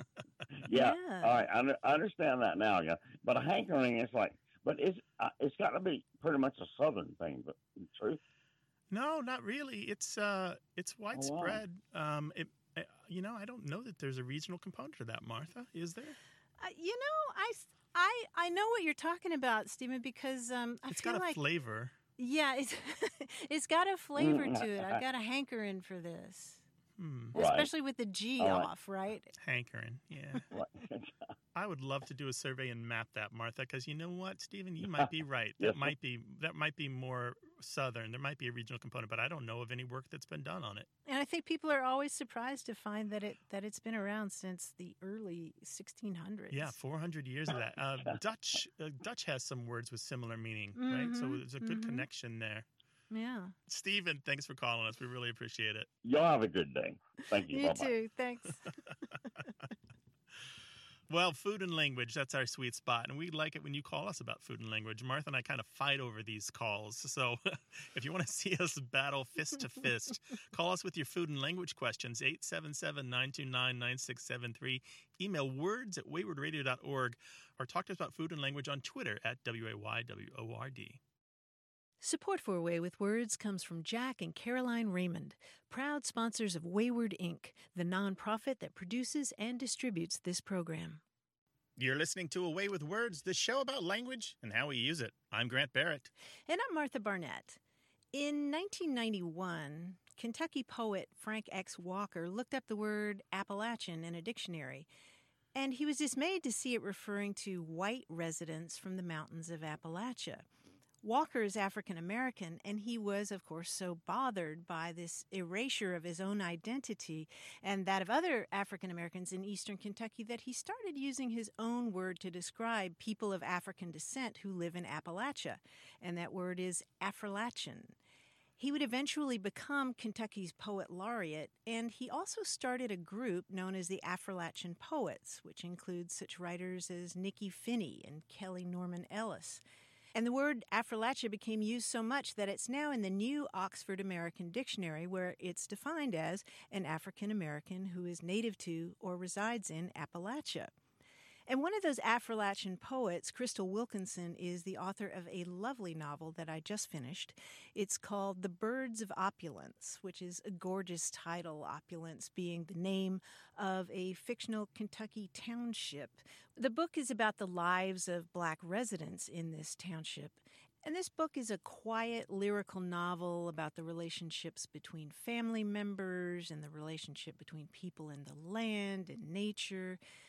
Speaker 13: Yeah.
Speaker 7: Yeah.
Speaker 13: All right. I, under- I understand that now. Yeah. But a hankering is like, but it's uh, it's got to be pretty much a Southern thing. But in truth.
Speaker 6: No, not really. It's uh, it's
Speaker 13: Oh, wow.
Speaker 6: widespread. Um, it, uh, you know, I don't know that there's a regional component to that, Martha. Is there?
Speaker 7: Uh, you know, I, s- I, I know what you're talking about, Stephen, because um, I
Speaker 6: It's
Speaker 7: feel
Speaker 6: got a
Speaker 7: like
Speaker 6: flavor.
Speaker 7: yeah, it's it's got a flavor
Speaker 13: Mm,
Speaker 7: to it. I've got a hankering for this.
Speaker 6: Hmm.
Speaker 13: Right.
Speaker 7: Especially with the G
Speaker 13: All right.
Speaker 7: off, right?
Speaker 6: Hankering. Yeah.
Speaker 13: Right.
Speaker 6: I would love to do a survey and map that, Martha, because you know what, Stephen, you might be right.
Speaker 13: Yes,
Speaker 6: That
Speaker 13: sir.
Speaker 6: might be that might be more Southern. There might be a regional component, but I don't know of any work that's been done on it.
Speaker 7: And I think people are always surprised to find that it that it's been around since the early sixteen hundreds.
Speaker 6: Yeah, four hundred years of that. Uh, Dutch uh, Dutch has some words with similar meaning, right? So
Speaker 7: Mhm,
Speaker 6: there's a good
Speaker 7: mhm.
Speaker 6: connection there.
Speaker 7: Yeah.
Speaker 6: Stephen, thanks for calling us. We really appreciate it.
Speaker 13: Y'all have a good day. Thank you.
Speaker 7: You
Speaker 13: Bye-bye.
Speaker 7: too. Thanks.
Speaker 6: Well, food and language, that's our sweet spot. And we like it when you call us about food and language. Martha and I kind of fight over these calls. So if you want to see us battle fist to fist, call us with your food and language questions, eight seven seven, nine two nine, nine six seven three. Email words at wayward radio dot org or talk to us about food and language on Twitter at W A Y W O R D.
Speaker 7: Support for Away with Words comes from Jack and Caroline Raymond, proud sponsors of Wayward Incorporated, the nonprofit that produces and distributes this program.
Speaker 6: You're listening to Away with Words, the show about language and how we use it. I'm Grant Barrett.
Speaker 7: And I'm Martha Barnett. In nineteen ninety-one, Kentucky poet Frank X. Walker looked up the word Appalachian in a dictionary, and he was dismayed to see it referring to white residents from the mountains of Appalachia. Walker is African American, and he was, of course, so bothered by this erasure of his own identity and that of other African Americans in eastern Kentucky that he started using his own word to describe people of African descent who live in Appalachia, and that word is Affrilachian. He would eventually become Kentucky's poet laureate, and he also started a group known as the Affrilachian Poets, which includes such writers as Nikki Finney and Kelly Norman Ellis. And the word Affrilachian became used so much that it's now in the new Oxford American Dictionary, where it's defined as an African American who is native to or resides in Appalachia. And one of those Affrilachian poets, Crystal Wilkinson, is the author of a lovely novel that I just finished. It's called The Birds of Opulence, which is a gorgeous title, Opulence being the name of a fictional Kentucky township. The book is about the lives of black residents in this township. And this book is a quiet, lyrical novel about the relationships between family members and the relationship between people and the land and nature.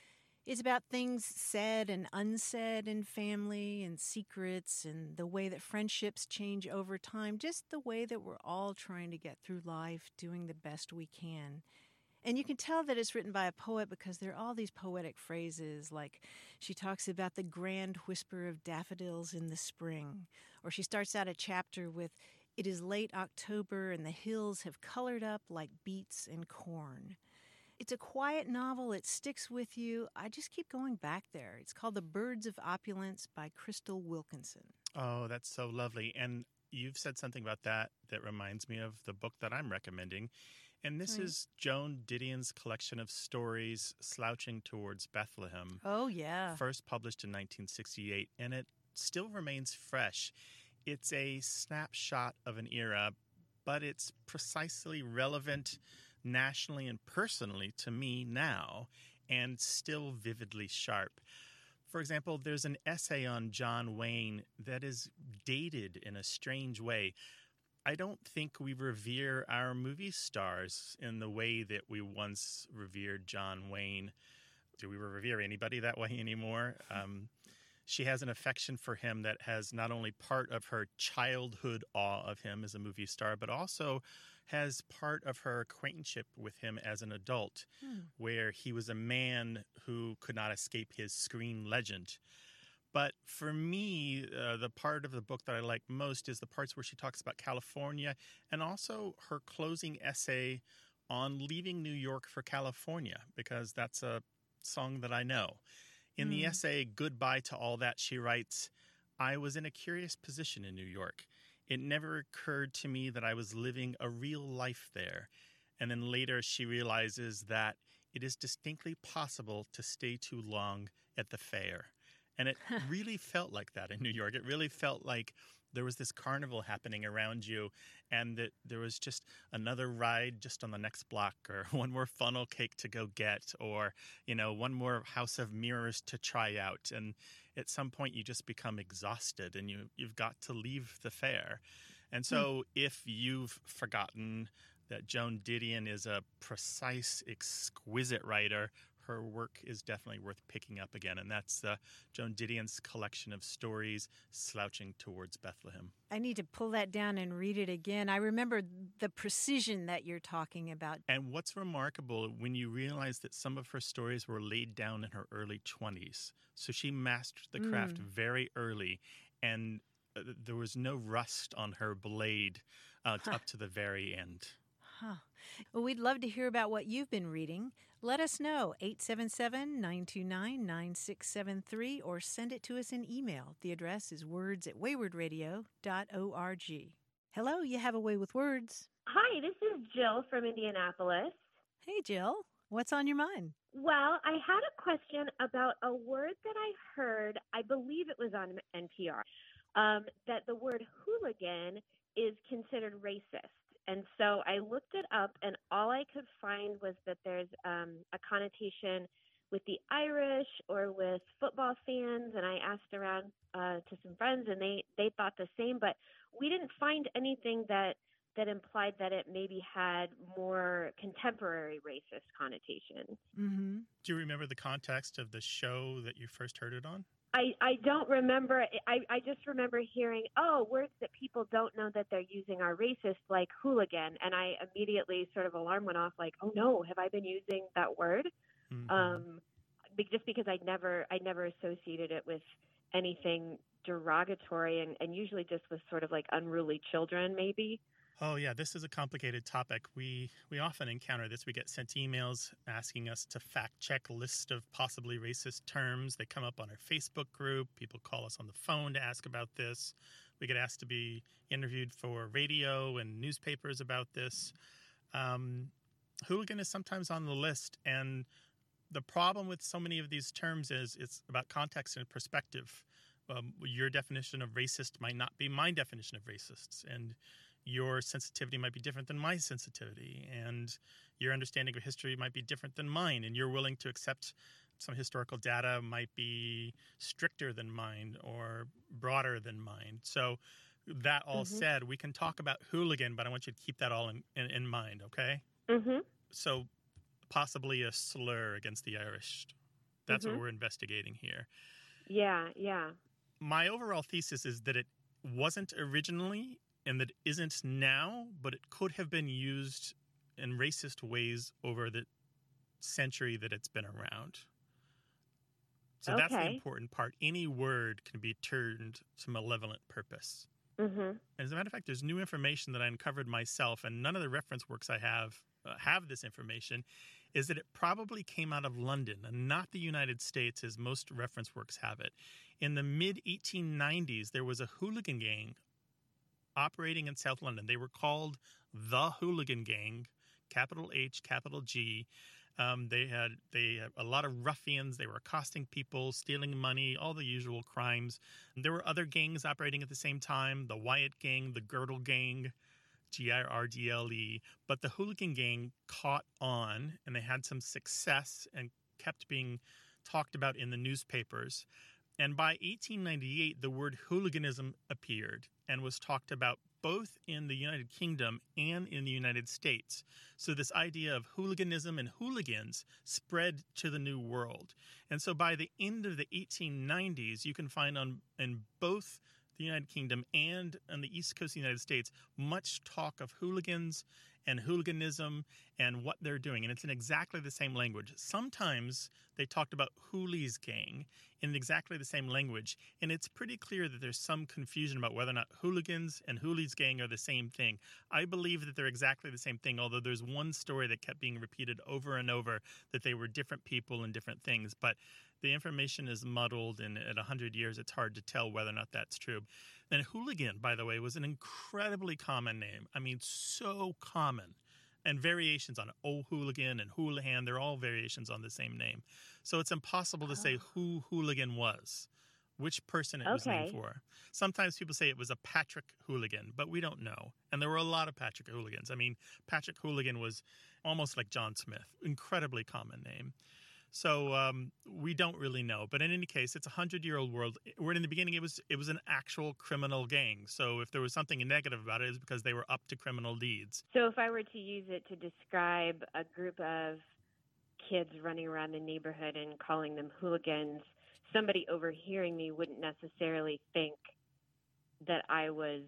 Speaker 7: It's about things said and unsaid in family and secrets and the way that friendships change over time, just the way that we're all trying to get through life, doing the best we can. And you can tell that it's written by a poet because there are all these poetic phrases, like she talks about the grand whisper of daffodils in the spring, or she starts out a chapter with, "It is late October and the hills have colored up like beets and corn." It's a quiet novel. It sticks with you. I just keep going back there. It's called The Birds of Opulence by Crystal Wilkinson.
Speaker 6: Oh, that's so lovely. And you've said something about that that reminds me of the book that I'm recommending. And this
Speaker 7: Right.
Speaker 6: is Joan Didion's collection of stories, Slouching Towards Bethlehem.
Speaker 7: Oh, yeah.
Speaker 6: First published in nineteen sixty-eight, and it still remains fresh. It's a snapshot of an era, but it's precisely relevant nationally and personally to me now, and still vividly sharp. For example, there's an essay on John Wayne that is dated in a strange way. I don't think we revere our movie stars in the way that we once revered John Wayne. Do we revere anybody that way anymore? Um, she has an affection for him that has not only part of her childhood awe of him as a movie star, but also has part of her acquaintanceship with him as an adult,
Speaker 7: Hmm.
Speaker 6: where he was a man who could not escape his screen legend. But for me, uh, the part of the book that I like most is the parts where she talks about California, and also her closing essay on leaving New York for California, because that's a song that I know. In the
Speaker 14: Mm.
Speaker 6: essay, Goodbye to All That, she writes, "I was in a curious position in New York. It never occurred to me that I was living a real life there." And then later she realizes that it is distinctly possible to stay too long at the fair. And it really felt like that in New York. It really felt like there was this carnival happening around you, and that there was just another ride just on the next block, or one more funnel cake to go get, or, you know, one more House of Mirrors to try out. And at some point you just become exhausted and you, you've got to leave the fair. And so if you've forgotten that Joan Didion is a precise, exquisite writer, her work is definitely worth picking up again. And that's uh, Joan Didion's collection of stories, Slouching Towards Bethlehem.
Speaker 7: I need to pull that down and read it again. I remember the precision that you're talking about.
Speaker 6: And what's remarkable when you realize that some of her stories were laid down in her early twenties. So she mastered the craft
Speaker 7: Mm.
Speaker 6: very early, and uh, there was no rust on her blade uh,
Speaker 7: Huh.
Speaker 6: up to the very end.
Speaker 7: Huh. Well, we'd love to hear about what you've been reading. Let us know, eight seven seven, nine two nine, nine six seven three, or send it to us in email. The address is words at wayward radio dot org. Hello, you have a way with words.
Speaker 14: Hi, this is Jill from Indianapolis.
Speaker 7: Hey, Jill. What's on your mind?
Speaker 14: Well, I had a question about a word that I heard, I believe it was on N P R, um, that the word hooligan is considered racist. And so I looked it up, and all I could find was that there's um, a connotation with the Irish or with football fans. And I asked around uh, to some friends, and they, they thought the same. But we didn't find anything that, that implied that it maybe had more contemporary racist connotation.
Speaker 7: Mm-hmm.
Speaker 6: Do you remember the context of the show that you first heard it on?
Speaker 14: I, I don't remember. I, I just remember hearing, oh, words that people don't know that they're using are racist, like hooligan. And I immediately sort of alarm went off like, oh, no, have I been using that word?
Speaker 6: Mm-hmm.
Speaker 14: Um, be- just because I never I never associated it with anything derogatory, and, and usually just with sort of like unruly children, maybe.
Speaker 6: Oh, yeah, this is a complicated topic. We we often encounter this. We get sent emails asking us to fact-check a list of possibly racist terms. They come up on our Facebook group. People call us on the phone to ask about this. We get asked to be interviewed for radio and newspapers about this. Um, hooligan is sometimes on the list, and the problem with so many of these terms is it's about context and perspective. Um, your definition of racist might not be my definition of racists, and your sensitivity might be different than my sensitivity, and your understanding of history might be different than mine, and you're willing to accept some historical data might be stricter than mine or broader than mine. So that all
Speaker 14: Mm-hmm.
Speaker 6: said, we can talk about hooligan, but I want you to keep that all in, in, in mind, okay?
Speaker 14: Mm-hmm.
Speaker 6: So possibly a slur against the Irish. That's
Speaker 14: Mhm.
Speaker 6: what we're investigating here.
Speaker 14: Yeah, yeah.
Speaker 6: My overall thesis is that it wasn't originally and that it isn't now, but it could have been used in racist ways over the century that it's been around. So that's the
Speaker 14: Okay.
Speaker 6: important part. Any word can be turned to malevolent purpose.
Speaker 14: Mm-hmm.
Speaker 6: As a matter of fact, there's new information that I uncovered myself, and none of the reference works I have uh, have this information, is that it probably came out of London and not the United States, as most reference works have it. In the mid eighteen nineties, there was a hooligan gang operating in South London. They were called the Hooligan Gang, capital H, capital G. Um, they had they had a lot of ruffians. They were accosting people, stealing money, all the usual crimes. And there were other gangs operating at the same time, the Wyatt Gang, the Girdle Gang, G I R D L E. But the Hooligan Gang caught on, and they had some success and kept being talked about in the newspapers. And by eighteen ninety-eight, the word hooliganism appeared and was talked about both in the United Kingdom and in the United States. So this idea of hooliganism and hooligans spread to the New World. And so by the end of the eighteen nineties, you can find on in both the United Kingdom and on the East Coast of the United States much talk of hooligans and hooliganism and what they're doing. And it's in exactly the same language. Sometimes they talked about Hoolies Gang in exactly the same language. And it's pretty clear that there's some confusion about whether or not hooligans and Hoolies Gang are the same thing. I believe that they're exactly the same thing, although there's one story that kept being repeated over and over that they were different people and different things. But the information is muddled, and at one hundred years, it's hard to tell whether or not that's true. And hooligan, by the way, was an incredibly common name. I mean, so common. And variations on it. Oh, hooligan and hoolihan, they're all variations on the same name. So it's impossible to say who hooligan was, which person it was named
Speaker 14: Okay.
Speaker 6: for. Sometimes people say it was a Patrick Hooligan, but we don't know. And there were a lot of Patrick Hooligans. I mean, Patrick Hooligan was almost like John Smith, incredibly common name. So um, we don't really know. But in any case, it's a hundred-year-old world. Where in the beginning it was it was an actual criminal gang. So if there was something negative about it, it's because they were up to criminal deeds.
Speaker 14: So if I were to use it to describe a group of kids running around the neighborhood and calling them hooligans, somebody overhearing me wouldn't necessarily think that I was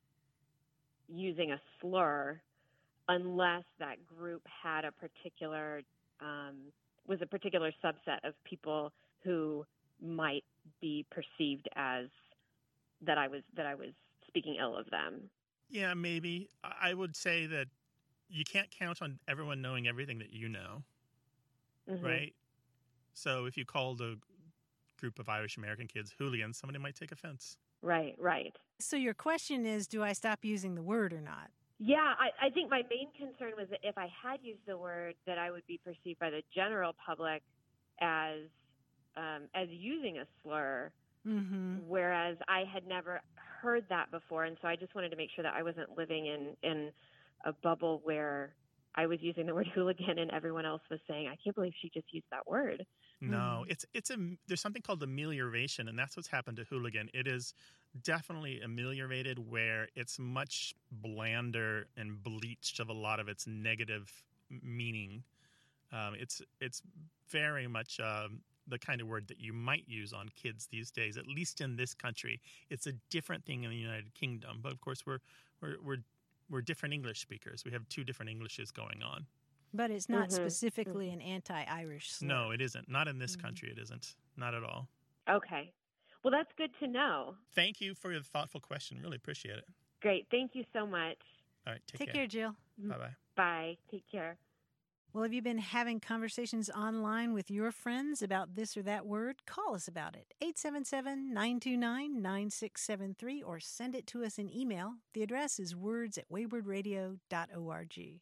Speaker 14: using a slur unless that group had a particular um, was a particular subset of people who might be perceived as that I was that I was speaking ill of them.
Speaker 6: Yeah, maybe. I would say that you can't count on everyone knowing everything that you know,
Speaker 14: Mhm.
Speaker 6: right? So if you called a group of Irish American kids hooligans, somebody might take offense.
Speaker 14: Right, right.
Speaker 7: So your question is, do I stop using the word or not?
Speaker 14: Yeah, I, I think my main concern was that if I had used the word, that I would be perceived by the general public as um, as using a slur,
Speaker 7: Mm-hmm.
Speaker 14: whereas I had never heard that before, and so I just wanted to make sure that I wasn't living in in a bubble where I was using the word hooligan and everyone else was saying, "I can't believe she just used that word."
Speaker 6: No, it's it's a there's something called amelioration, and that's what's happened to hooligan. It is definitely ameliorated, where it's much blander and bleached of a lot of its negative meaning. Um, it's it's very much um, the kind of word that you might use on kids these days, at least in this country. It's a different thing in the United Kingdom, but of course we're we're we're we're different English speakers. We have two different Englishes going on.
Speaker 7: But it's not
Speaker 14: Mhm.
Speaker 7: specifically an anti-Irish slur.
Speaker 6: No, it isn't. Not in this country. It isn't. Not at all.
Speaker 14: Okay. Well, that's good to know.
Speaker 6: Thank you for your thoughtful question. Really appreciate it.
Speaker 14: Great. Thank you so much.
Speaker 6: All right. Take,
Speaker 7: Take care, Jill.
Speaker 6: Bye bye.
Speaker 14: Bye. Take care.
Speaker 7: Well, have you been having conversations online with your friends about this or that word? Call us about it. eight seven seven, nine two nine, nine six seven three or send it to us in email. The address is words at wayward radio dot org.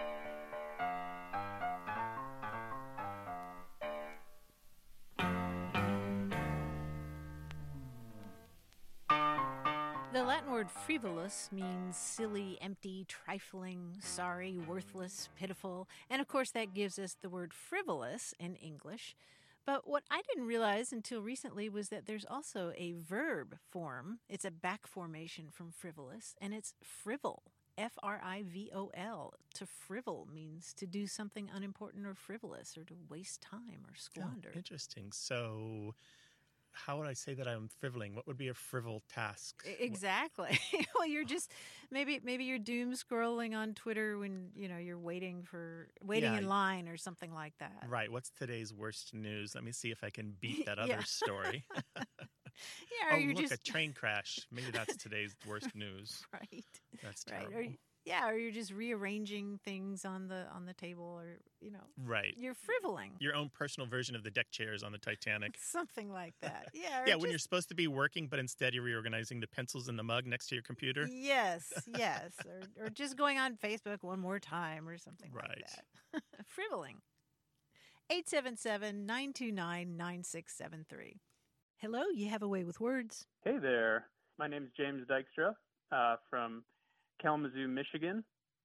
Speaker 7: The Latin word frivolous means silly, empty, trifling, sorry, worthless, pitiful, and of course that gives us the word frivolous in English. But what I didn't realize until recently was that there's also a verb form. It's a back formation from frivolous, and it's frivol, F R I V O L. To frivol means to do something unimportant or frivolous or to waste time or squander.
Speaker 6: Oh, interesting. So how would I say that I'm frivoling? What would be a frivol task?
Speaker 7: Exactly. Well, you're just maybe maybe you're doom scrolling on Twitter when, you know, you're waiting for waiting
Speaker 6: Yeah.
Speaker 7: in line or something like that.
Speaker 6: Right. What's today's worst news? Let me see if I can beat that
Speaker 7: Yeah.
Speaker 6: other story.
Speaker 7: Yeah, or
Speaker 6: oh,
Speaker 7: you're
Speaker 6: look,
Speaker 7: just
Speaker 6: a train crash. Maybe that's today's worst news.
Speaker 7: right.
Speaker 6: That's
Speaker 7: Right.
Speaker 6: terrible.
Speaker 7: Or yeah, or you're just rearranging things on the on the table, or you know,
Speaker 6: Right.
Speaker 7: you're frivoling.
Speaker 6: Your own personal version of the deck chairs on the Titanic.
Speaker 7: Something like that. Yeah. Or
Speaker 6: Yeah, when
Speaker 7: just-
Speaker 6: you're supposed to be working, but instead you're reorganizing the pencils in the mug next to your computer.
Speaker 7: Yes, yes. Or or just going on Facebook one more time or something
Speaker 6: Right.
Speaker 7: like that. Frivoling. eight seven seven, nine two nine, nine six seven three. Hello, you have a way with words.
Speaker 15: Hey there. My name is James Dykstra uh, from Kalamazoo, Michigan.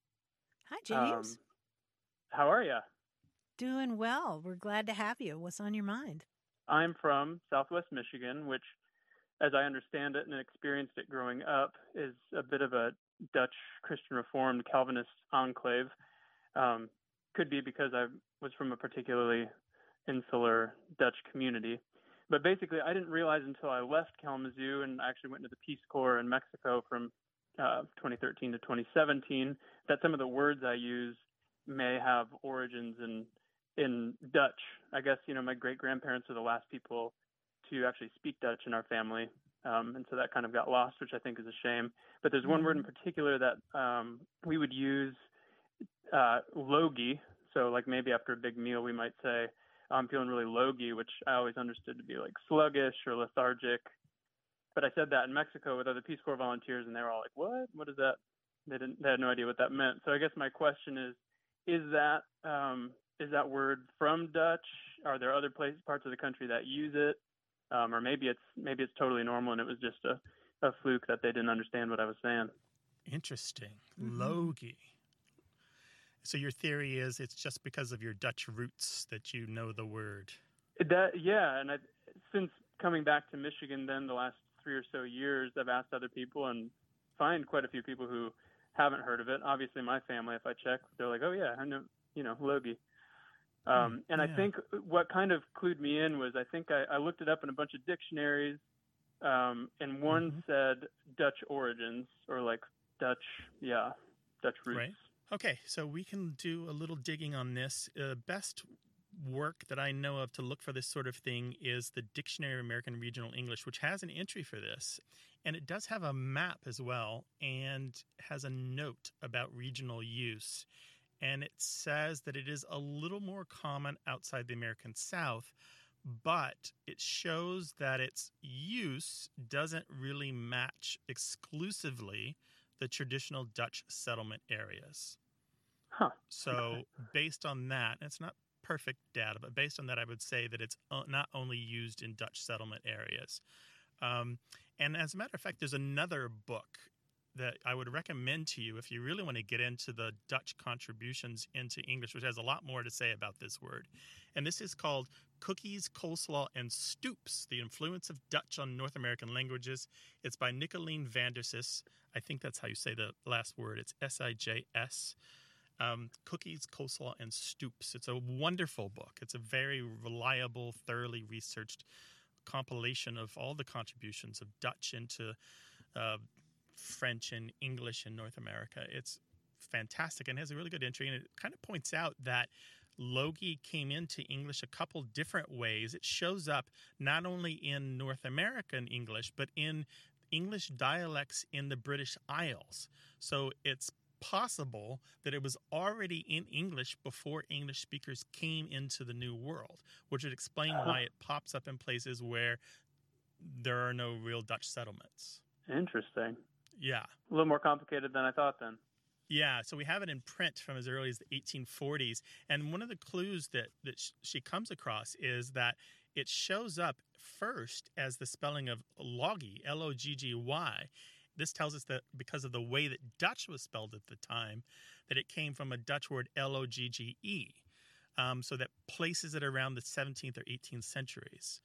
Speaker 7: Hi, James.
Speaker 15: Um, how are you?
Speaker 7: Doing well. We're glad to have you. What's on your mind?
Speaker 15: I'm from Southwest Michigan, which, as I understand it and experienced it growing up, is a bit of a Dutch Christian Reformed Calvinist enclave. Um, could be because I was from a particularly insular Dutch community. But basically, I didn't realize until I left Kalamazoo and actually went into the Peace Corps in Mexico from uh, twenty thirteen to twenty seventeen that some of the words I use may have origins in in Dutch. I guess, you know, my great-grandparents are the last people to actually speak Dutch in our family. Um, and so that kind of got lost, which I think is a shame. But there's one word in particular that um, we would use, uh, logy. So like maybe after a big meal, we might say, I'm feeling really logy, which I always understood to be like sluggish or lethargic. But I said that in Mexico with other Peace Corps volunteers, and they were all like, what? What is that? They didn't, they had no idea what that meant. So I guess my question is, is that, um, is that word from Dutch? Are there other places, parts of the country that use it? Um, or maybe it's, maybe it's totally normal and it was just a, a fluke that they didn't understand what I was saying.
Speaker 6: Interesting.
Speaker 15: Mhm.
Speaker 6: Logie. So your theory is it's just because of your Dutch roots that you know the word.
Speaker 15: That, yeah, and I, since coming back to Michigan, then the last three or so years, I've asked other people and find quite a few people who haven't heard of it. Obviously, my family, if I check, they're like, "Oh yeah, I know, you know, logie." Um, and I
Speaker 6: yeah.
Speaker 15: think what kind of clued me in was I think I, I looked it up in a bunch of dictionaries, um, and one said Dutch origins or like Dutch, yeah, Dutch roots.
Speaker 6: Right. Okay, so we can do a little digging on this. Uh, best work that I know of to look for this sort of thing is the Dictionary of American Regional English, which has an entry for this. And it does have a map as well and has a note about regional use. And it says that it is a little more common outside the American South, but it shows that its use doesn't really match exclusively the traditional Dutch settlement areas.
Speaker 15: Huh.
Speaker 6: So based on that, and it's not perfect data, but based on that, I would say that it's not only used in Dutch settlement areas. Um, and as a matter of fact, there's another book that I would recommend to you if you really want to get into the Dutch contributions into English, which has a lot more to say about this word. And this is called Cookies, Coleslaw, and Stoops, The Influence of Dutch on North American Languages. It's by Nicoline Vandersis. I think that's how you say the last word. It's S I J S. Um, Cookies, Coleslaw, and Stoops. It's a wonderful book. It's a very reliable, thoroughly researched compilation of all the contributions of Dutch into uh, French and English in North America. It's fantastic and has a really good entry, and it kind of points out that logie came into English a couple different ways. It shows up not only in North American English, but in English dialects in the British Isles. So it's possible that it was already in English before English speakers came into the New World, which would explain why it pops up in places where there are no real Dutch settlements.
Speaker 15: Interesting.
Speaker 6: Yeah.
Speaker 15: A little more complicated than I thought then.
Speaker 6: Yeah, so we have it in print from as early as the eighteen forties. And one of the clues that, that sh- she comes across is that it shows up first as the spelling of logie, L O G G Y. This tells us that because of the way that Dutch was spelled at the time, that it came from a Dutch word L O G G E. Um, so that places it around the seventeenth or eighteenth centuries.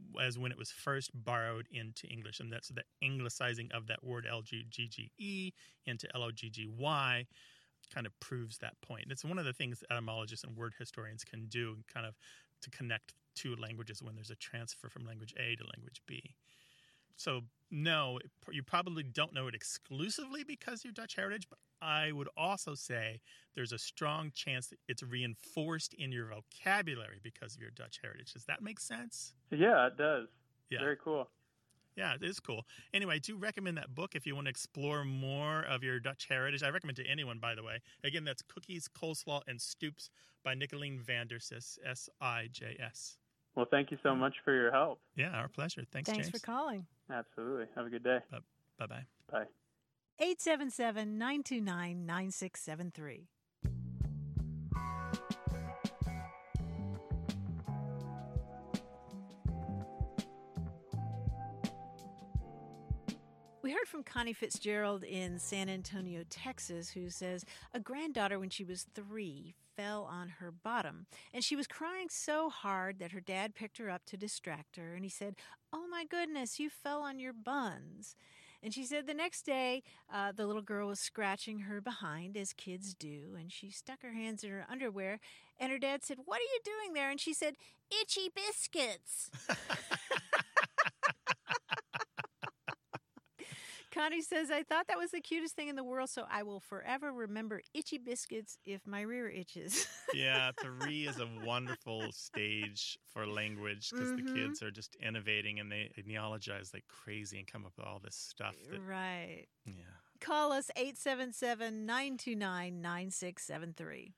Speaker 6: as when it was first borrowed into English, and that's the anglicizing of that word L G G G E into L O G G Y kind of proves that point. It's one of the things etymologists and word historians can do, kind of to connect two languages when there's a transfer from language A to language B. So, no, you probably don't know it exclusively because of your Dutch heritage, but I would also say there's a strong chance that it's reinforced in your vocabulary because of your Dutch heritage. Does that make sense?
Speaker 15: Yeah, it does.
Speaker 6: Yeah.
Speaker 15: Very cool.
Speaker 6: Yeah, it is cool. Anyway, I do recommend that book if you want to explore more of your Dutch heritage. I recommend it to anyone, by the way. Again, that's Cookies, Coleslaw, and Stoops by Nicolene van der Sis, S I J S.
Speaker 15: Well, thank you so much for your help.
Speaker 6: Yeah, our pleasure. Thanks,
Speaker 7: Thanks
Speaker 6: James.
Speaker 7: for calling.
Speaker 15: Absolutely. Have a good day.
Speaker 6: Uh, bye-bye.
Speaker 15: Bye.
Speaker 7: eight seven seven, nine two nine, nine six seven three. We heard from Connie Fitzgerald in San Antonio, Texas, who says a granddaughter, when she was three, fell on her bottom, and she was crying so hard that her dad picked her up to distract her, and he said, "Oh my goodness, you fell on your buns." And she said the next day, uh, the little girl was scratching her behind, as kids do, and she stuck her hands in her underwear, and her dad said, "What are you doing there?" And she said, "Itchy biscuits." Connie says, "I thought that was the cutest thing in the world, so I will forever remember itchy biscuits if my rear itches."
Speaker 6: Yeah, three is a wonderful stage for language because
Speaker 7: Mhm.
Speaker 6: the kids are just innovating and they, they neologize like crazy and come up with all this stuff. That,
Speaker 7: Right.
Speaker 6: Yeah.
Speaker 7: Call us eight seven seven, nine two nine, nine six seven three.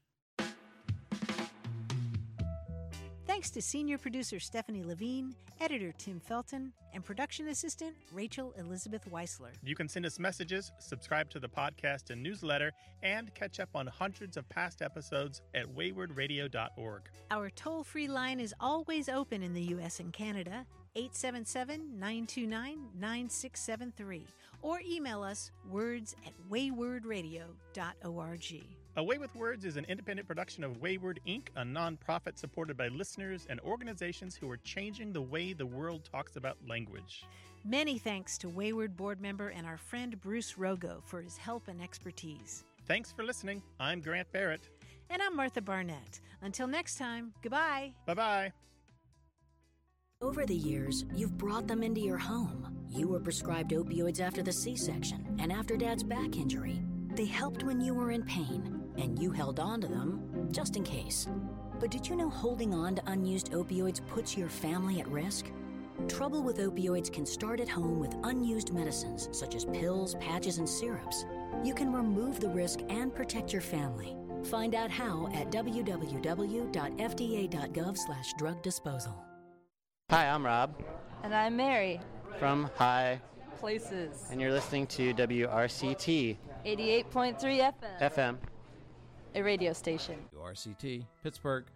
Speaker 7: Thanks to senior producer Stephanie Levine, editor Tim Felton, and production assistant Rachel Elizabeth Weisler.
Speaker 6: You can send us messages, subscribe to the podcast and newsletter, and catch up on hundreds of past episodes at wayward radio dot org.
Speaker 7: Our toll-free line is always open in the U S and Canada, eight seven seven, nine two nine, nine six seven three, or email us words at wayward radio dot org.
Speaker 6: A Way with Words is an independent production of Wayward Incorporated, a nonprofit supported by listeners and organizations who are changing the way the world talks about language.
Speaker 7: Many thanks to Wayward board member and our friend Bruce Rogo for his help and expertise.
Speaker 6: Thanks for listening. I'm Grant Barrett.
Speaker 7: And I'm Martha Barnett. Until next time, goodbye.
Speaker 6: Bye-bye.
Speaker 16: Over the years, you've brought them into your home. You were prescribed opioids after the C-section and after Dad's back injury. They helped when you were in pain, and you held on to them just in case. But did you know holding on to unused opioids puts your family at risk? Trouble with opioids can start at home with unused medicines such as pills, patches, and syrups. You can remove the risk and protect your family. Find out how at w w w dot f d a dot gov slash drug disposal.
Speaker 17: Hi, I'm Rob.
Speaker 18: And I'm Mary.
Speaker 17: From High
Speaker 18: Places.
Speaker 17: And you're listening to W R C T.
Speaker 18: eighty-eight point three F M.
Speaker 17: F M.
Speaker 18: A radio station.
Speaker 19: W R C T, Pittsburgh.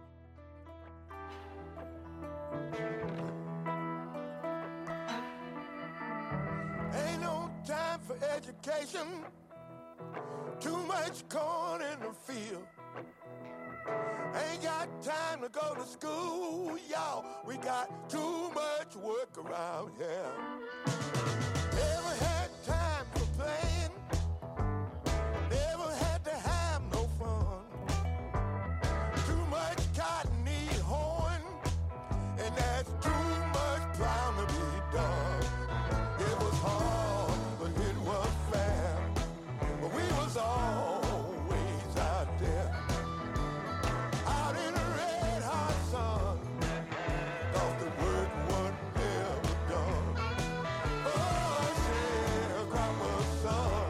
Speaker 20: Ain't no time for education. Too much corn in the field. Ain't got time to go to school, y'all. We got too much work around here. Never had time for playing. Never had to have no fun. Too much cotton need horn, and that's too much plowing to be done. It was hard, but it was fair. But we was always out there. Out in the red hot sun, thought the work was never done. Oh, sharecropper son.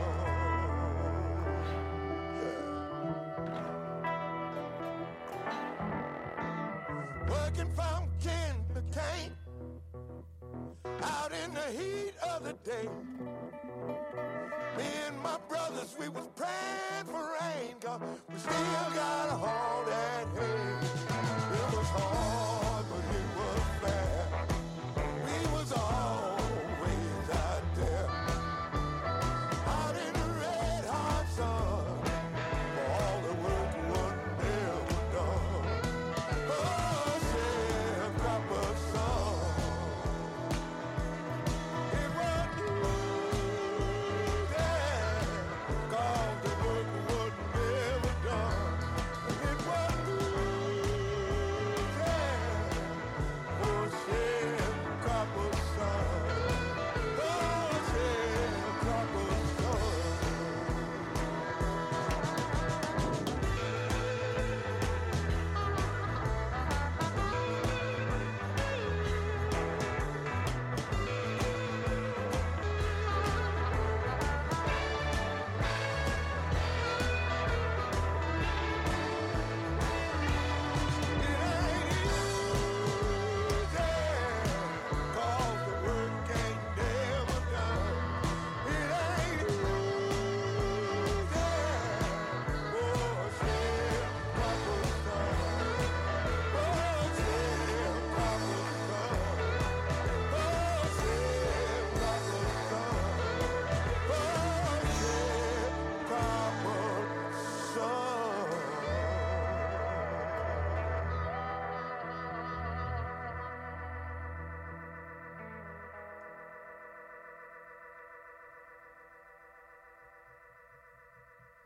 Speaker 20: Yeah. Working from kin to cane, out in the heat of the day. Me and my brothers, we was praying for rain, 'cause we still got all that hay. It was hard, but it was fair. We was always out there, out in the red hot sun, for all the work was never done. Oh, sharecropper son.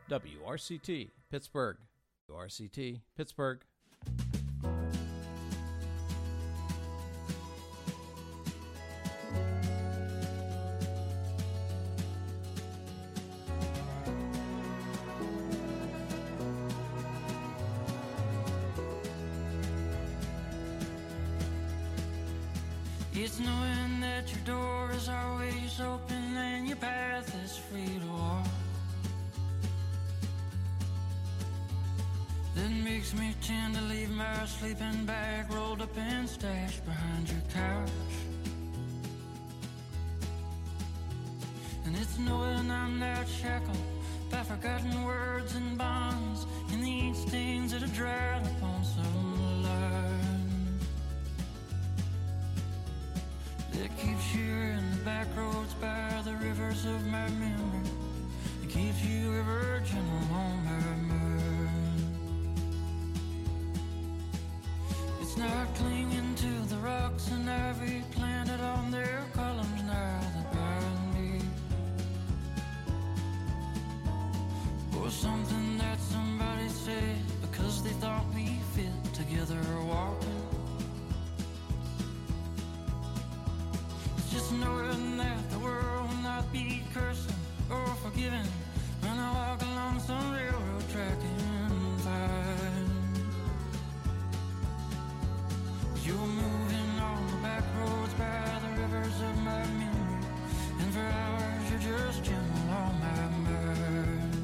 Speaker 19: W R C T, Pittsburgh. W R C T, Pittsburgh. It's knowing that your door is always open and your path is free to walk. That makes me tend to leave my sleeping bag rolled up and stashed behind your couch. And it's knowing I'm not shackled by forgotten words and bonds in the ink stains that have dried upon some line that keeps you in the back roads by the rivers of my memory. It keeps you a virgin on my mind. It's not clinging to the rocks and ivy planted on their columns now that bind me, or something that somebody said because they thought we fit together walking. It's just knowing that the world will not be cursing or forgiving when I walk along some railroad track and find you're moving on the back roads by the rivers of my memory, and for hours you're just gentle on my mind.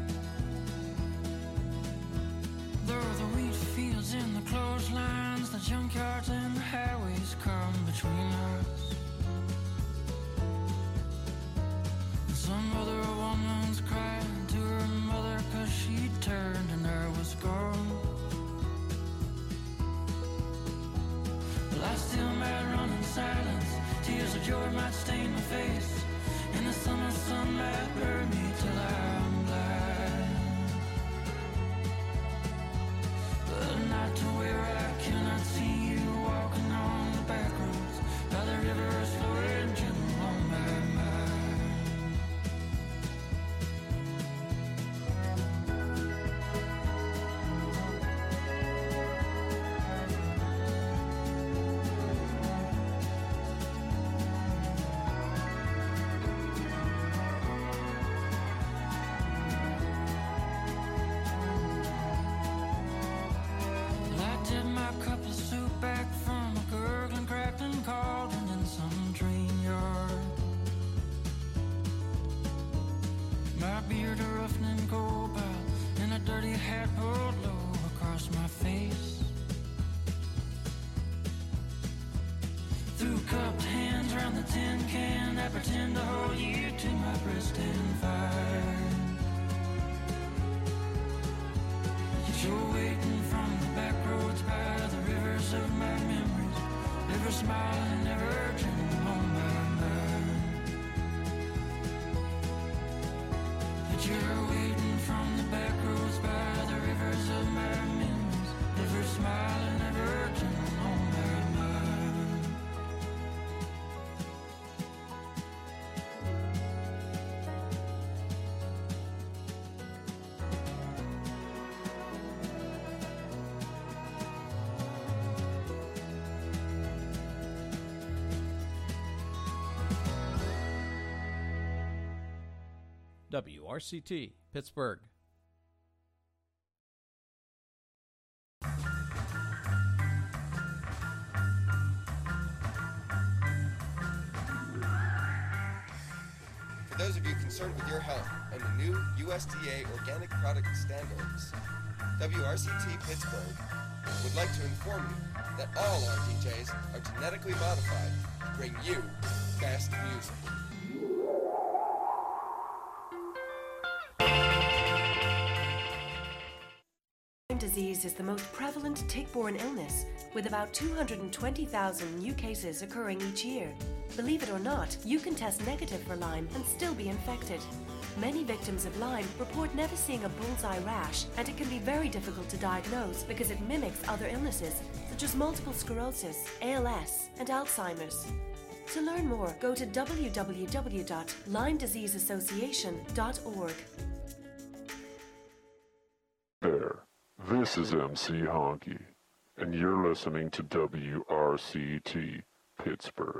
Speaker 19: There are the wheat fields and the clotheslines, the junkyards and the highways come between us. And some other woman's crying to her mother 'cause she turned and I was gone. Well, I still might run in silence, tears of joy might stain my face, and the summer sun might burn me till I'm blind. But not to where I cannot see you walking on the back roads by the rivers flowing gentle on my mind. I did my cup of soup back from a gurgling, crackling cauldron in some drain yard. My beard a roughening coal pile and a dirty hat pulled low across my face. Through cupped hands round the tin can, I pretend to hold you to my breast and find you're waiting from the back roads by the rivers of my memories, ever smiling, ever gentle on my mind. But you're waiting from the back roads by the rivers of my memories, ever smiling, ever gentle on my mind. W R C T, Pittsburgh.
Speaker 21: For those of you concerned with your health and the new U S D A organic product standards, W R C T Pittsburgh would like to inform you that all our D Js are genetically modified to bring you the best music.
Speaker 22: Lyme disease is the most prevalent tick-borne illness, with about two hundred twenty thousand new cases occurring each year. Believe it or not, you can test negative for Lyme and still be infected. Many victims of Lyme report never seeing a bullseye rash, and it can be very difficult to diagnose because it mimics other illnesses, such as multiple sclerosis, A L S, and Alzheimer's. To learn more, go to w w w dot lyme disease association dot org.
Speaker 1: This is M C Honky, and you're listening to W R C T Pittsburgh.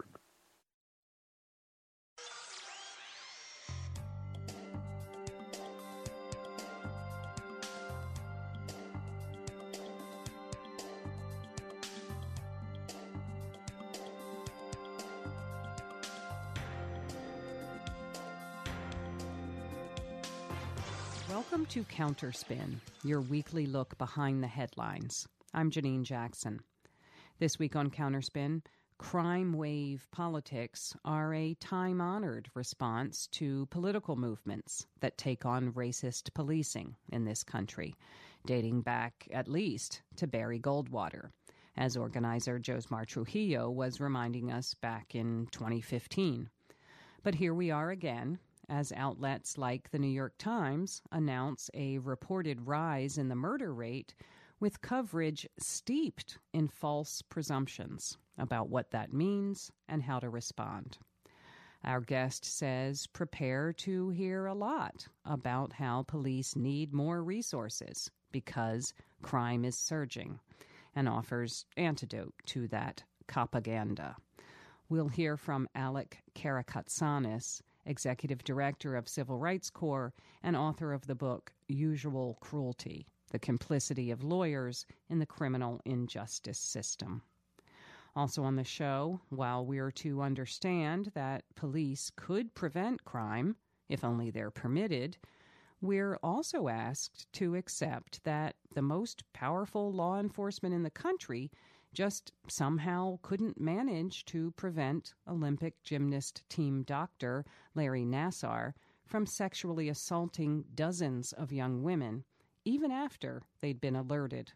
Speaker 4: Welcome to Counterspin, your weekly look behind the headlines. I'm Janine Jackson. This week on Counterspin, crime wave politics are a time-honored response to political movements that take on racist policing in this country, dating back at least to Barry Goldwater, as organizer Josmar Trujillo was reminding us back in twenty fifteen. But here we are again, as outlets like the New York Times announce a reported rise in the murder rate with coverage steeped in false presumptions about what that means and how to respond. Our guest says prepare to hear a lot about how police need more resources because crime is surging, and offers antidote to that propaganda. We'll hear from Alec Karakatsanis, Executive Director of Civil Rights Corps and author of the book Usual Cruelty, The Complicity of Lawyers in the Criminal Injustice System. Also on the show, while we're to understand that police could prevent crime, if only they're permitted, we're also asked to accept that the most powerful law enforcement in the country just somehow couldn't manage to prevent Olympic gymnast team doctor Larry Nassar from sexually assaulting dozens of young women, even after they'd been alerted.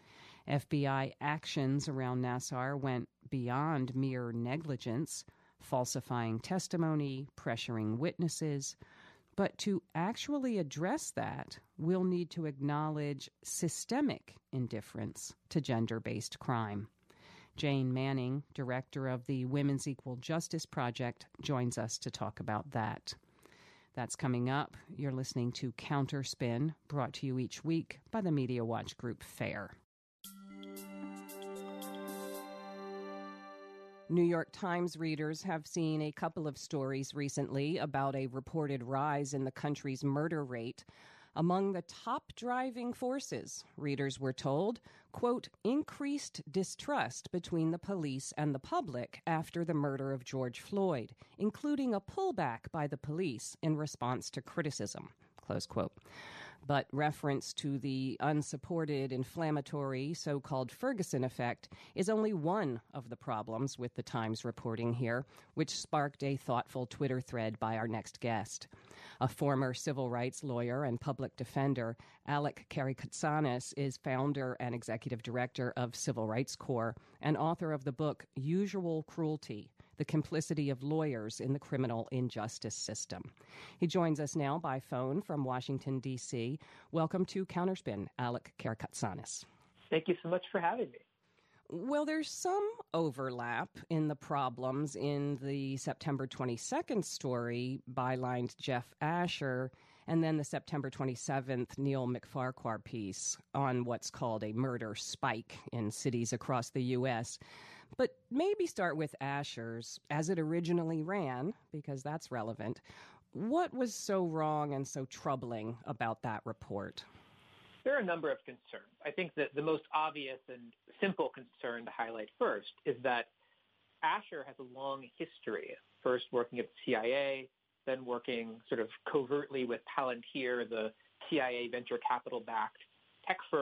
Speaker 4: F B I actions around Nassar went beyond mere negligence, falsifying testimony, pressuring witnesses. But to actually address that, we'll need to acknowledge systemic indifference to gender-based crime. Jane Manning, director of the Women's Equal Justice Project, joins us to talk about that. That's coming up. You're listening to Counterspin, brought to you each week by the Media Watch Group FAIR. New York Times readers have seen a couple of stories recently about a reported rise in the country's murder rate. Among the top driving forces, readers were told, quote, increased distrust between the police and the public after the murder of George Floyd, including a pullback by the police in response to criticism, close quote. But reference to the unsupported, inflammatory, so-called Ferguson effect is only one of the problems with the Times reporting here, which sparked a thoughtful Twitter thread by our next guest. A former civil rights lawyer and public defender, Alec Karakatsanis is founder and executive director of Civil Rights Corps and author of the book Usual Cruelty, The Complicity of Lawyers in the Criminal Injustice System. He joins us now by phone from Washington, D C Welcome to Counterspin, Alec Karakatsanis.
Speaker 23: Thank you so much for having me.
Speaker 4: Well, there's some overlap in the problems in the September twenty-second story bylined Jeff Asher and then the September twenty-seventh Neil McFarquhar piece on what's called a murder spike in cities across the U S But maybe start with Asher's, as it originally ran, because that's relevant. What was so wrong and so troubling about that report?
Speaker 23: There are a number of concerns. I think that the most obvious and simple concern to highlight first is that Asher has a long history, first working at the C I A, then working sort of covertly with Palantir, the C I A venture capital-backed tech firm